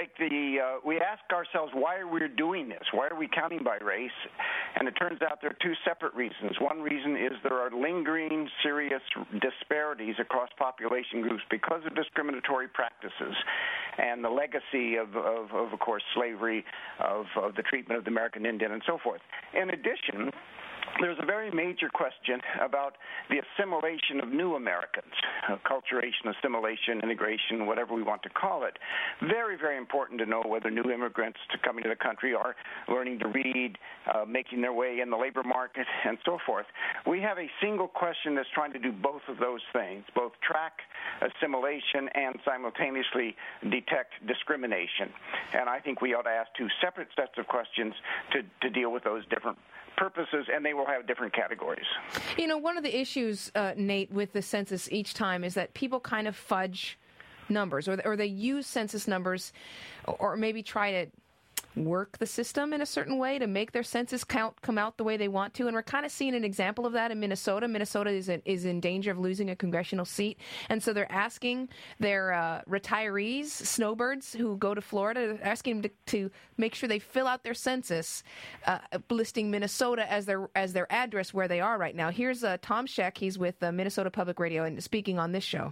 we ask ourselves, why are we doing this? Why are we counting by race? And it turns out there are 2 separate reasons. One reason is there are lingering, serious disparities across population groups because of discriminatory practices and the legacy of course, slavery, of the treatment of the American Indian, and so forth. In addition, there's a very major question about the assimilation of new Americans, acculturation, assimilation, integration, whatever we want to call it. Very, very important to know whether new immigrants coming to the country are learning to read, making their way in the labor market, and so forth. We have a single question that's trying to do both of those things, both track assimilation and simultaneously detect discrimination. And I think we ought to ask 2 separate sets of questions to deal with those different purposes, and they will have different categories. You know, one of the issues, Nate, with the census each time is that people kind of fudge numbers, or they use census numbers, or maybe try to work the system in a certain way to make their census count come out the way they want to. And we're kind of seeing an example of that in Minnesota. Minnesota is in danger of losing a congressional seat. And so they're asking their retirees, snowbirds who go to Florida, asking them to make sure they fill out their census, listing Minnesota as their address where they are right now. Here's Tom Scheck. He's with Minnesota Public Radio and speaking on this show.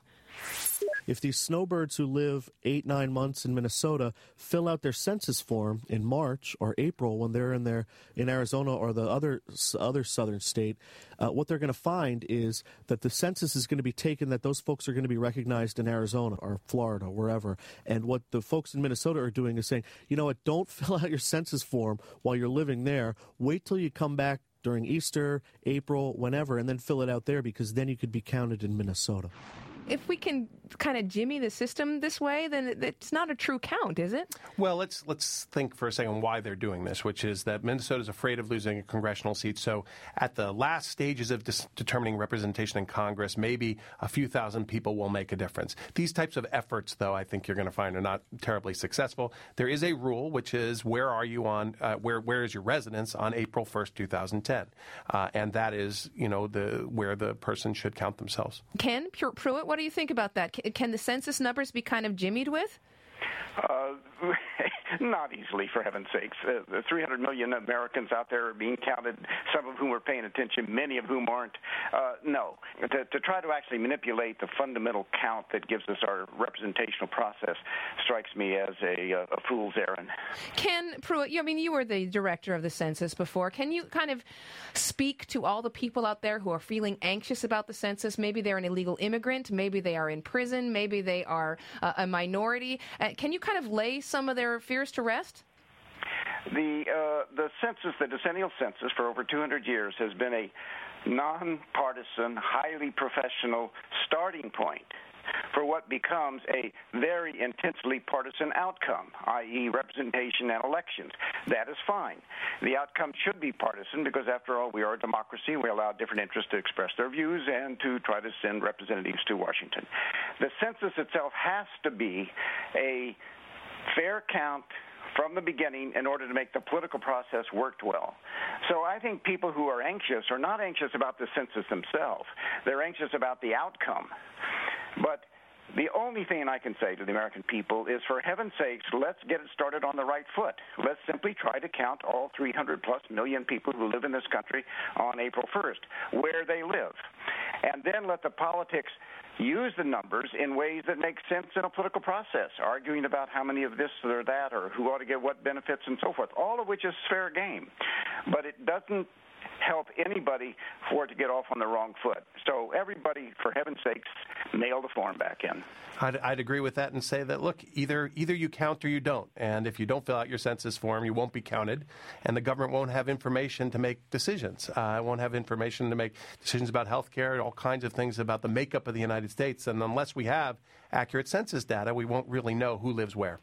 If these snowbirds who live 8-9 months in Minnesota fill out their census form in March or April when they're in Arizona or the other southern state, what they're going to find is that the census is going to be taken, that those folks are going to be recognized in Arizona or Florida, wherever. And what the folks in Minnesota are doing is saying, you know what, don't fill out your census form while you're living there. Wait till you come back during Easter, April, whenever, and then fill it out there, because then you could be counted in Minnesota. If we can kind of jimmy the system this way, then it's not a true count, is it? Well, let's think for a second why they're doing this, which is that Minnesota is afraid of losing a congressional seat. So at the last stages of determining representation in Congress, maybe a few thousand people will make a difference. These types of efforts, though, I think you're going to find are not terribly successful. There is a rule, which is where are you on, where is your residence on April 1st, 2010? And that is, where the person should count themselves. Ken Pruitt, what do you think about that? Can the census numbers be kind of jimmied with? Not easily, for heaven's sakes. 300 million Americans out there are being counted, some of whom are paying attention, many of whom aren't. No. To try to actually manipulate the fundamental count that gives us our representational process strikes me as a fool's errand. Ken Pruitt, you were the director of the census before. Can you kind of speak to all the people out there who are feeling anxious about the census? Maybe they're an illegal immigrant, maybe they are in prison, maybe they are a minority. Can you kind of lay some of their fears to rest? The census, the decennial census, for over 200 years has been a nonpartisan, highly professional starting point for what becomes a very intensely partisan outcome, i.e. representation and elections. That is fine. The outcome should be partisan because, after all, we are a democracy. We allow different interests to express their views and to try to send representatives to Washington. The census itself has to be a fair count from the beginning in order to make the political process work well. So I think people who are anxious are not anxious about the census themselves. They're anxious about the outcome. But the only thing I can say to the American people is, for heaven's sakes, let's get it started on the right foot. Let's simply try to count all 300-plus million people who live in this country on April 1st, where they live. And then let the politics use the numbers in ways that make sense in a political process, arguing about how many of this or that or who ought to get what benefits and so forth, all of which is fair game. But it doesn't help anybody for it to get off on the wrong foot. So everybody, for heaven's sakes, nail the form back in. I'd agree with that and say that, look, either you count or you don't. And if you don't fill out your census form, you won't be counted, and the government won't have information to make decisions. It won't have information to make decisions about health care and all kinds of things about the makeup of the United States. And unless we have accurate census data, we won't really know who lives where.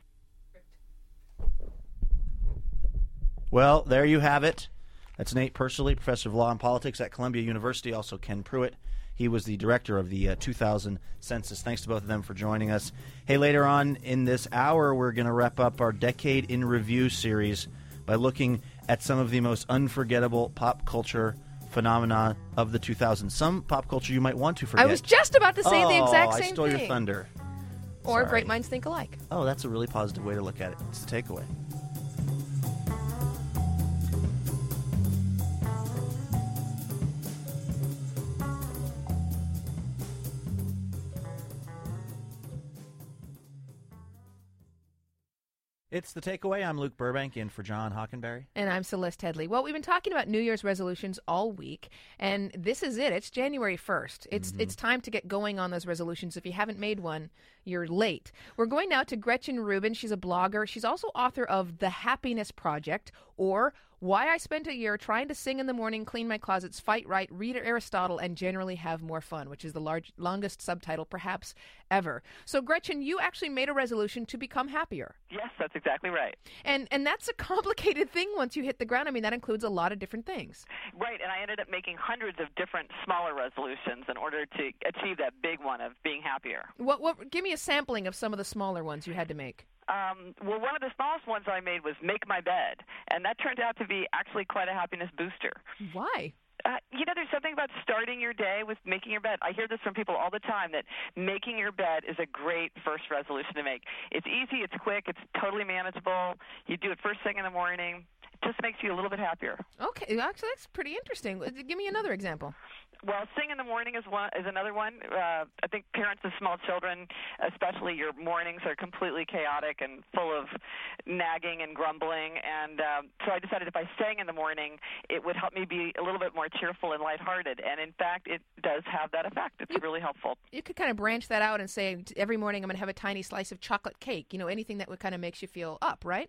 Well, there you have it. That's Nate Persily, professor of law and politics at Columbia University. Also, Ken Pruitt. He was the director of the 2000 census. Thanks to both of them for joining us. Hey, later on in this hour, we're going to wrap up our Decade in Review series by looking at some of the most unforgettable pop culture phenomena of the 2000s. Some pop culture you might want to forget. I was just about to say the exact same I stole thing. your thunder. Or Sorry. great minds think alike. Oh, that's a really positive way to look at it. It's the takeaway. It's The Takeaway. I'm Luke Burbank, in for John Hockenberry. And I'm Celeste Headley. Well, we've been talking about New Year's resolutions all week, and this is it. It's January 1st. It's time to get going on those resolutions. If you haven't made one, you're late. We're going now to Gretchen Rubin. She's a blogger. She's also author of The Happiness Project, or Why I Spent a Year Trying to Sing in the Morning, Clean My Closets, Fight Right, Read Aristotle, and Generally Have More Fun, which is the longest subtitle perhaps ever. So, Gretchen, you actually made a resolution to become happier. Yes, that's exactly right. And that's a complicated thing once you hit the ground. I mean, that includes a lot of different things. Right, and I ended up making hundreds of different smaller resolutions in order to achieve that big one of being happier. Give me a sampling of some of the smaller ones you had to make. Well, one of the smallest ones I made was make my bed, and that turned out to be actually quite a happiness booster. Why? There's something about starting your day with making your bed. I hear this from people all the time, that making your bed is a great first resolution to make. It's easy, it's quick, it's totally manageable. You do it first thing in the morning. It just makes you a little bit happier. Okay, actually, that's pretty interesting. Give me another example. Well, sing in the morning is another one. I think parents of small children, especially, your mornings are completely chaotic and full of nagging and grumbling. And so I decided if I sang in the morning, it would help me be a little bit more cheerful and lighthearted. And in fact, it does have that effect. It's really helpful. You could kind of branch that out and say, every morning I'm going to have a tiny slice of chocolate cake. Anything that would kind of makes you feel up, right?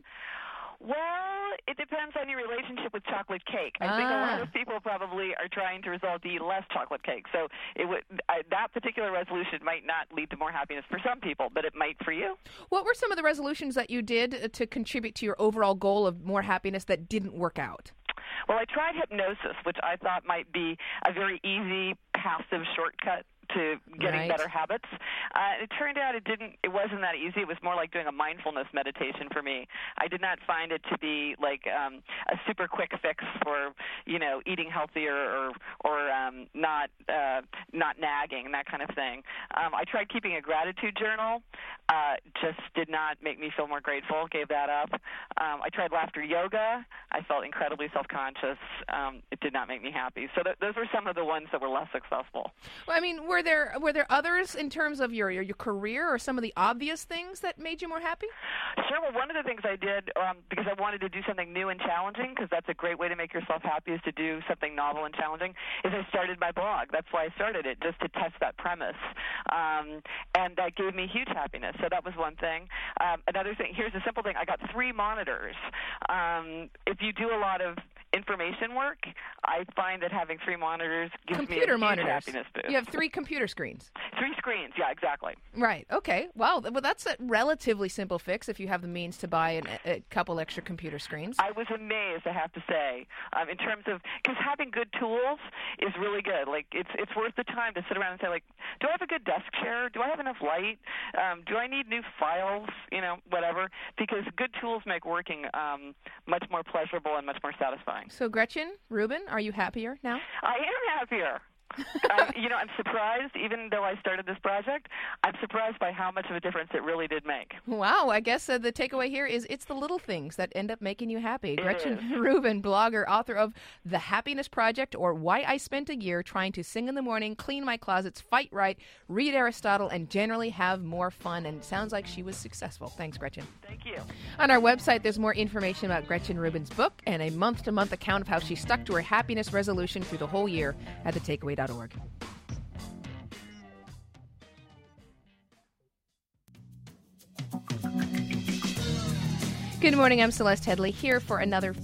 Well, it depends on your relationship with chocolate cake. I think a lot of people probably are trying to resolve to eat less chocolate cake. So that particular resolution might not lead to more happiness for some people, but it might for you. What were some of the resolutions that you did to contribute to your overall goal of more happiness that didn't work out? Well, I tried hypnosis, which I thought might be a very easy, passive shortcut to getting better habits. It turned out it wasn't that easy. It was more like doing a mindfulness meditation for me. I did not find it to be like a super quick fix for, eating healthier or not nagging, that kind of thing. I tried keeping a gratitude journal. Just did not make me feel more grateful. Gave that up. I tried laughter yoga. I felt incredibly self-conscious. It did not make me happy. So those were some of the ones that were less successful. Well, I mean, were there others in terms of your career or some of the obvious things that made you more happy? Sure. Well, one of the things I did because I wanted to do something new and challenging, because that's a great way to make yourself happy, is to do something novel and challenging, is I started my blog. That's why I started it, just to test that premise. And that gave me huge happiness. So that was one thing. Another thing, here's a simple thing. I got 3 monitors. If you do a lot of information work, I find that having 3 monitors gives me a huge happiness boost. You have 3 computer screens. 3 screens, yeah, exactly. Right. Okay. Wow. Well, that's a relatively simple fix if you have the means to buy a couple extra computer screens. I was amazed, I have to say, in terms of, because having good tools is really good. Like, it's worth the time to sit around and say, like, do I have a good desk chair? Do I have enough light? Do I need new files? Whatever. Because good tools make working much more pleasurable and much more satisfying. So, Gretchen Rubin, are you happier now? I am happier. I'm surprised, even though I started this project, I'm surprised by how much of a difference it really did make. Wow, I guess the takeaway here is it's the little things that end up making you happy. Gretchen Rubin, blogger, author of The Happiness Project, or Why I Spent a Year Trying to Sing in the Morning, Clean My Closets, Fight Right, Read Aristotle, and generally have more fun. And it sounds like she was successful. Thanks, Gretchen. Thank you. On our website, there's more information about Gretchen Rubin's book and a month-to-month account of how she stuck to her happiness resolution through the whole year at thetakeaway.org. Good morning, I'm Celeste Headley, here for another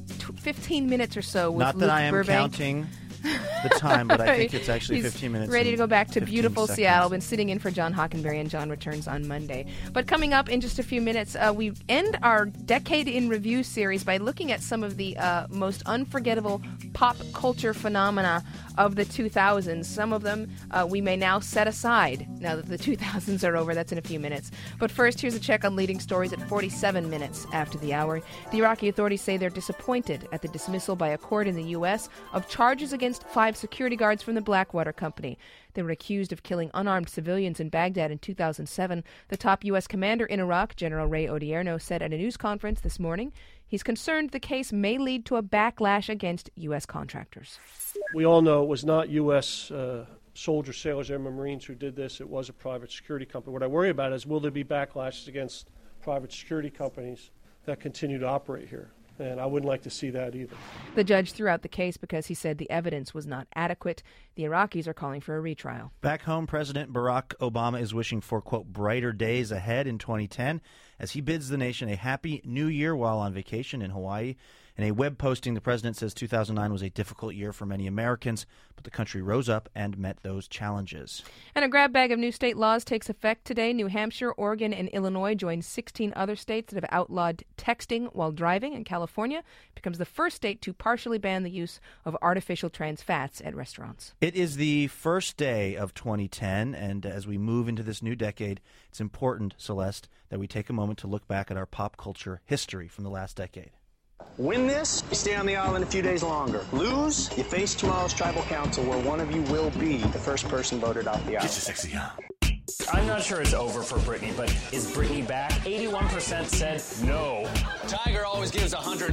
15 minutes or so with Not that Luke I am Burbank. Counting the time, but I think it's actually He's 15 minutes. ready to go back to beautiful seconds. Seattle. Been sitting in for John Hockenberry, and John returns on Monday. But coming up in just a few minutes, we end our Decade in Review series by looking at some of the most unforgettable pop culture phenomena of the 2000s. Some of them we may now set aside now that the 2000s are over. That's in a few minutes. But first, here's a check on leading stories at 47 minutes after the hour. The Iraqi authorities say they're disappointed at the dismissal by a court in the U.S. of charges against 5 security guards from the Blackwater Company. They were accused of killing unarmed civilians in Baghdad in 2007. The top U.S. commander in Iraq, General Ray Odierno, said at a news conference this morning he's concerned the case may lead to a backlash against U.S. contractors. We all know it was not U.S. soldiers, sailors, airmen, Marines who did this. It was a private security company. What I worry about is will there be backlashes against private security companies that continue to operate here? And I wouldn't like to see that either. The judge threw out the case because he said the evidence was not adequate. The Iraqis are calling for a retrial. Back home, President Barack Obama is wishing for, quote, brighter days ahead in 2010 as he bids the nation a happy new year while on vacation in Hawaii. In a web posting, the president says 2009 was a difficult year for many Americans, but the country rose up and met those challenges. And a grab bag of new state laws takes effect today. New Hampshire, Oregon, and Illinois join 16 other states that have outlawed texting while driving, and California becomes the first state to partially ban the use of artificial trans fats at restaurants. It is the first day of 2010, and as we move into this new decade, it's important, Celeste, that we take a moment to look back at our pop culture history from the last decade. Win this, you stay on the island a few days longer. Lose, you face tomorrow's tribal council where one of you will be the first person voted off the island. Get your sexy on. I'm not sure it's over for Britney, but is Britney back? 81% said no. Tiger always gives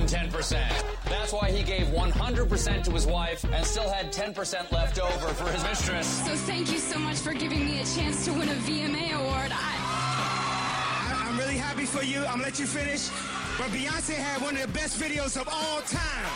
110%. That's why he gave 100% to his wife and still had 10% left over for his mistress. So thank you so much for giving me a chance to win a VMA award. I'm really happy for you. I'm going to let you finish. But Beyonce had one of the best videos of all time.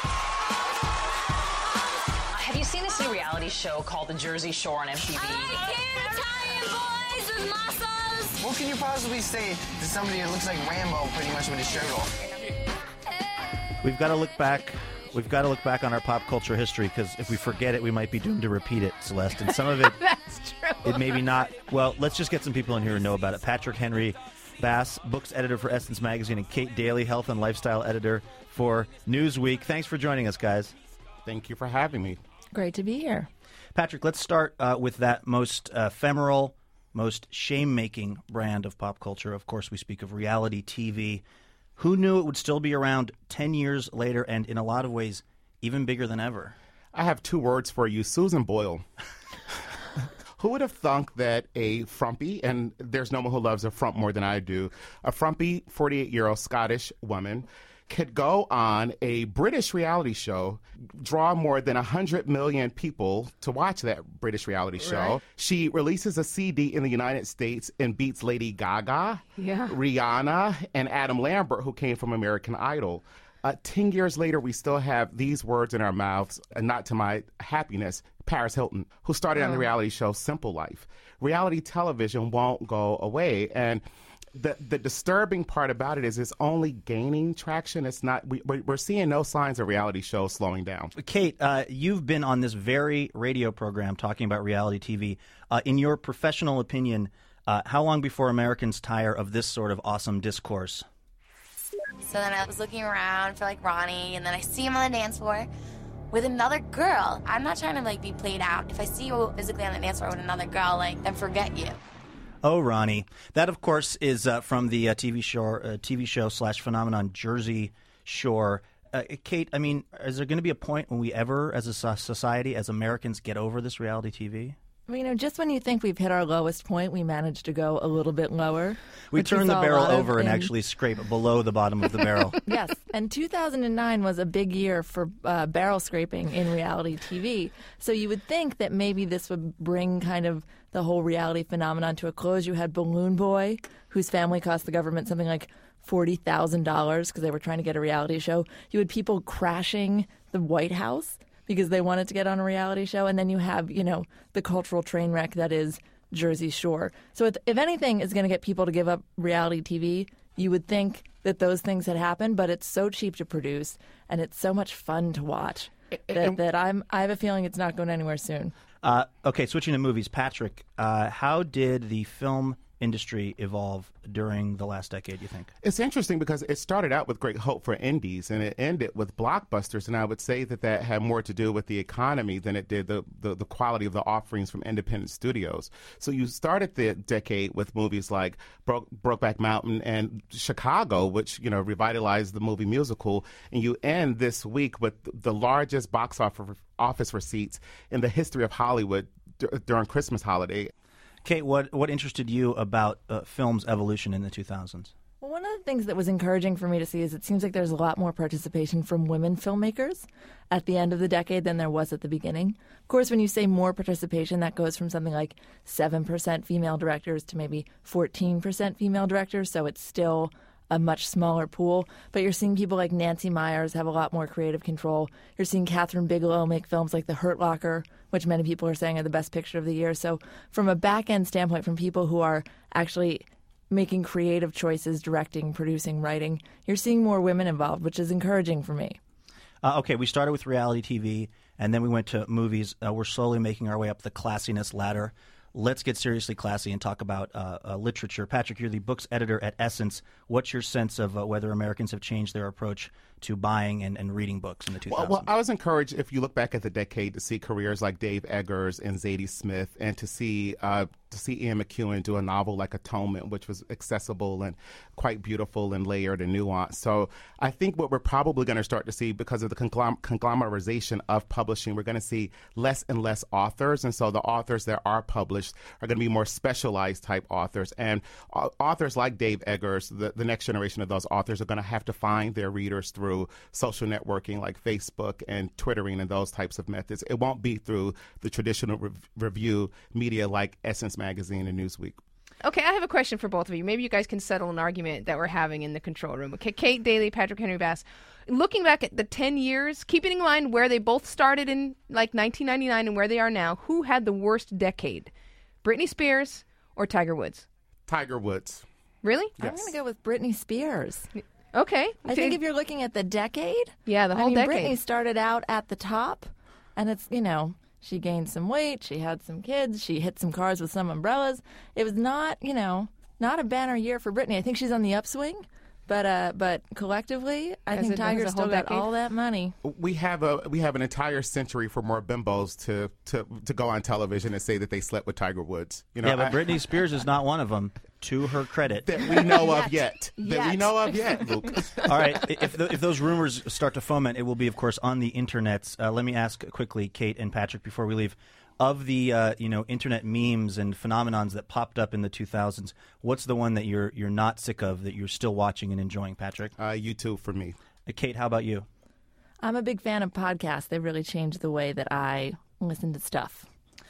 Have you seen this new reality show called The Jersey Shore on MTV? Italian boys with muscles. What can you possibly say to somebody that looks like Rambo pretty much with his shirt off? We've got to look back. We've got to look back on our pop culture history, because if we forget it, we might be doomed to repeat it, Celeste. And some of it, that's true. It may be not. Well, let's just get some people in here who know about it. Patrick Henry Bass, books editor for Essence Magazine, and Kate Daly, health and lifestyle editor for Newsweek. Thanks for joining us, guys. Thank you for having me. Great to be here. Patrick, let's start with that most ephemeral, most shame-making brand of pop culture. Of course, we speak of reality TV. Who knew it would still be around 10 years later and, in a lot of ways, even bigger than ever? I have 2 words for you. Susan Boyle. Who would have thunk that a frumpy, and there's no one who loves a frump more than I do, a frumpy 48-year-old Scottish woman could go on a British reality show, draw more than 100 million people to watch that British reality show. Right. She releases a CD in the United States and beats Lady Gaga, Rihanna, and Adam Lambert, who came from American Idol. 10 years later, we still have these words in our mouths, and not to my happiness, Paris Hilton, who started on the reality show Simple Life. Reality television won't go away. And The disturbing part about it is it's only gaining traction. It's not. We're seeing no signs of reality shows slowing down. Kate, you've been on this very radio program talking about reality TV. In your professional opinion, how long before Americans tire of this sort of awesome discourse? So then I was looking around for like Ronnie, and then I see him on the dance floor with another girl. I'm not trying to like be played out. If I see you physically on the dance floor with another girl, like, then forget you. Oh, Ronnie. That, of course, is from the TV show / phenomenon Jersey Shore. Kate, I mean, is there going to be a point when we ever, as a society, as Americans, get over this reality TV? Well, you know, just when you think we've hit our lowest point, we manage to go a little bit lower. We turn the barrel over and actually scrape below the bottom of the barrel. Yes, and 2009 was a big year for barrel scraping in reality TV. So you would think that maybe this would bring kind of the whole reality phenomenon to a close. You had Balloon Boy, whose family cost the government something like $40,000 because they were trying to get a reality show. You had people crashing the White House because they wanted to get on a reality show. And then you have, you know, the cultural train wreck that is Jersey Shore. So if anything is going to get people to give up reality TV, you would think that those things had happened, but it's so cheap to produce and it's so much fun to watch that I have a feeling it's not going anywhere soon. Okay, switching to movies. Patrick, how did the film industry evolve during the last decade, you think? It's interesting because it started out with great hope for indies and it ended with blockbusters, and I would say that had more to do with the economy than it did the quality of the offerings from independent studios. So you started the decade with movies like Brokeback Mountain and Chicago, which, you know, revitalized the movie musical, and you end this week with the largest box office receipts in the history of Hollywood during Christmas holiday. Kate, what interested you about film's evolution in the 2000s? Well, one of the things that was encouraging for me to see is it seems like there's a lot more participation from women filmmakers at the end of the decade than there was at the beginning. Of course, when you say more participation, that goes from something like 7% female directors to maybe 14% female directors, so it's still a much smaller pool. But you're seeing people like Nancy Meyers have a lot more creative control. You're seeing Catherine Bigelow make films like The Hurt Locker, which many people are saying are the best picture of the year. So from a back-end standpoint, from people who are actually making creative choices, directing, producing, writing, you're seeing more women involved, which is encouraging for me. Okay, we started with reality TV, and then we went to movies. We're slowly making our way up the classiness ladder. Let's get seriously classy and talk about literature. Patrick, you're the books editor at Essence. What's your sense of whether Americans have changed their approach to buying and reading books in the 2000s? Well, I was encouraged, if you look back at the decade, to see careers like Dave Eggers and Zadie Smith, and to see Ian McEwan do a novel like Atonement, which was accessible and quite beautiful and layered and nuanced. So I think what we're probably going to start to see, because of the conglomerization of publishing, we're going to see less and less authors. And so the authors that are published are going to be more specialized type authors. And authors like Dave Eggers, the next generation of those authors, are going to have to find their readers through social networking like Facebook and Twittering and those types of methods. It won't be through the traditional review media like Essence Magazine and Newsweek. Okay, I have a question for both of you. Maybe you guys can settle an argument that we're having in the control room. Okay, Kate Daly, Patrick Henry Bass. Looking back at the 10 years, keeping in mind where they both started in like 1999 and where they are now, who had the worst decade? Britney Spears or Tiger Woods? Tiger Woods. Really? Yes. I'm going to go with Britney Spears. Okay. I think if you're looking at the decade, the whole decade. Britney started out at the top, and it's, you know, she gained some weight, she had some kids, she hit some cars with some umbrellas. It was not, you know, not a banner year for Britney. I think she's on the upswing, but collectively, I think Tiger's still got all that money. We have an entire century for more bimbos to go on television and say that they slept with Tiger Woods. You know, yeah, but Britney Spears is not one of them, to her credit. That we know of yet. That we know of yet, Luke. All right. If those rumors start to foment, it will be, of course, on the internets. Let me ask quickly, Kate and Patrick, before we leave. Of the internet memes and phenomenons that popped up in the 2000s, what's the one that you're not sick of, that you're still watching and enjoying, Patrick? YouTube for me. Kate, how about you? I'm a big fan of podcasts. They really changed the way that I listen to stuff.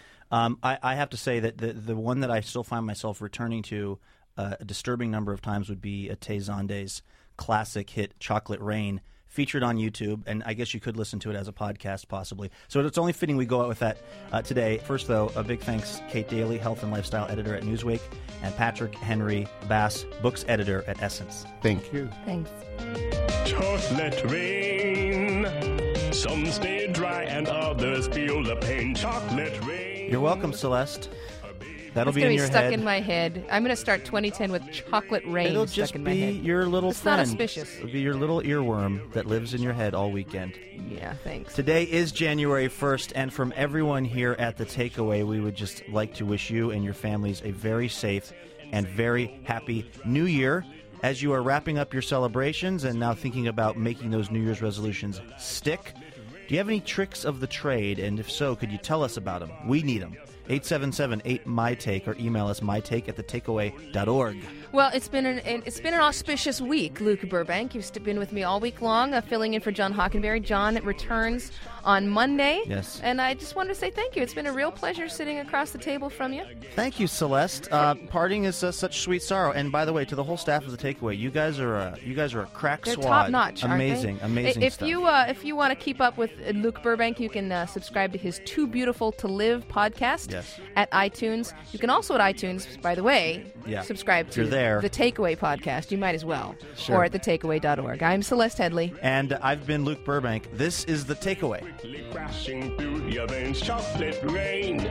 I have to say that the one that I still find myself returning to a disturbing number of times would be Tay Zonde's classic hit Chocolate Rain, featured on YouTube, and I guess you could listen to it as a podcast possibly. So it's only fitting we go out with that today. First, though, a big thanks Kate Daly, health and lifestyle editor at Newsweek, and Patrick Henry Bass, books editor at Essence. Thank you. Thanks. Chocolate rain. Some stay dry and others feel the pain. Chocolate rain. You're welcome, Celeste. That'll It's be gonna in your stuck head. in my head. I'm going to start 2010 with chocolate rain It'll stuck just in my be head. your little it's friend. Not auspicious. It'll be your little earworm that lives in your head all weekend. Yeah, thanks. Today is January 1st, and from everyone here at The Takeaway, we would just like to wish you and your families a very safe and very happy New Year. As you are wrapping up your celebrations and now thinking about making those New Year's resolutions stick, do you have any tricks of the trade? And if so, could you tell us about them? We need them. 877-8MyTake or email us mytake@thetakeaway.org. Well, it's been an auspicious week, Luke Burbank. You've been with me all week long, filling in for John Hockenberry. John returns on Monday. Yes. And I just wanted to say thank you. It's been a real pleasure sitting across the table from you. Thank you, Celeste. Parting is such sweet sorrow. And by the way, to the whole staff of The Takeaway, you guys are a crack They're squad. top notch, Amazing, aren't they? amazing If stuff. you want to keep up with Luke Burbank, you can subscribe to his Too Beautiful to Live podcast at iTunes. You can also at iTunes, by the way, subscribe If to you're there. The Takeaway podcast. You might as well. Sure. Or at thetakeaway.org. I'm Celeste Headley. And I've been Luke Burbank. This is The Takeaway. Crashing through your veins, chocolate rain.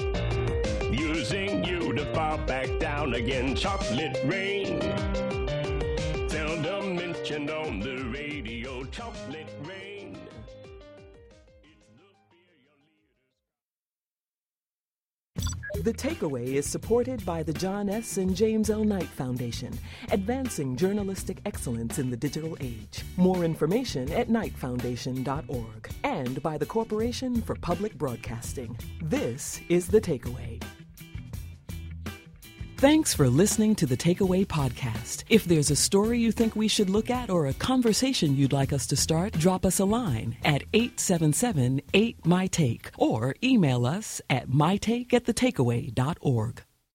Using you to fall back down again, chocolate rain. Seldom mentioned on the radio, chocolate rain. The Takeaway is supported by the John S. and James L. Knight Foundation, advancing journalistic excellence in the digital age. More information at knightfoundation.org, and by the Corporation for Public Broadcasting. This is The Takeaway. Thanks for listening to the Takeaway podcast. If there's a story you think we should look at or a conversation you'd like us to start, drop us a line at 877-8MyTake or email us at mytake@thetakeaway.org.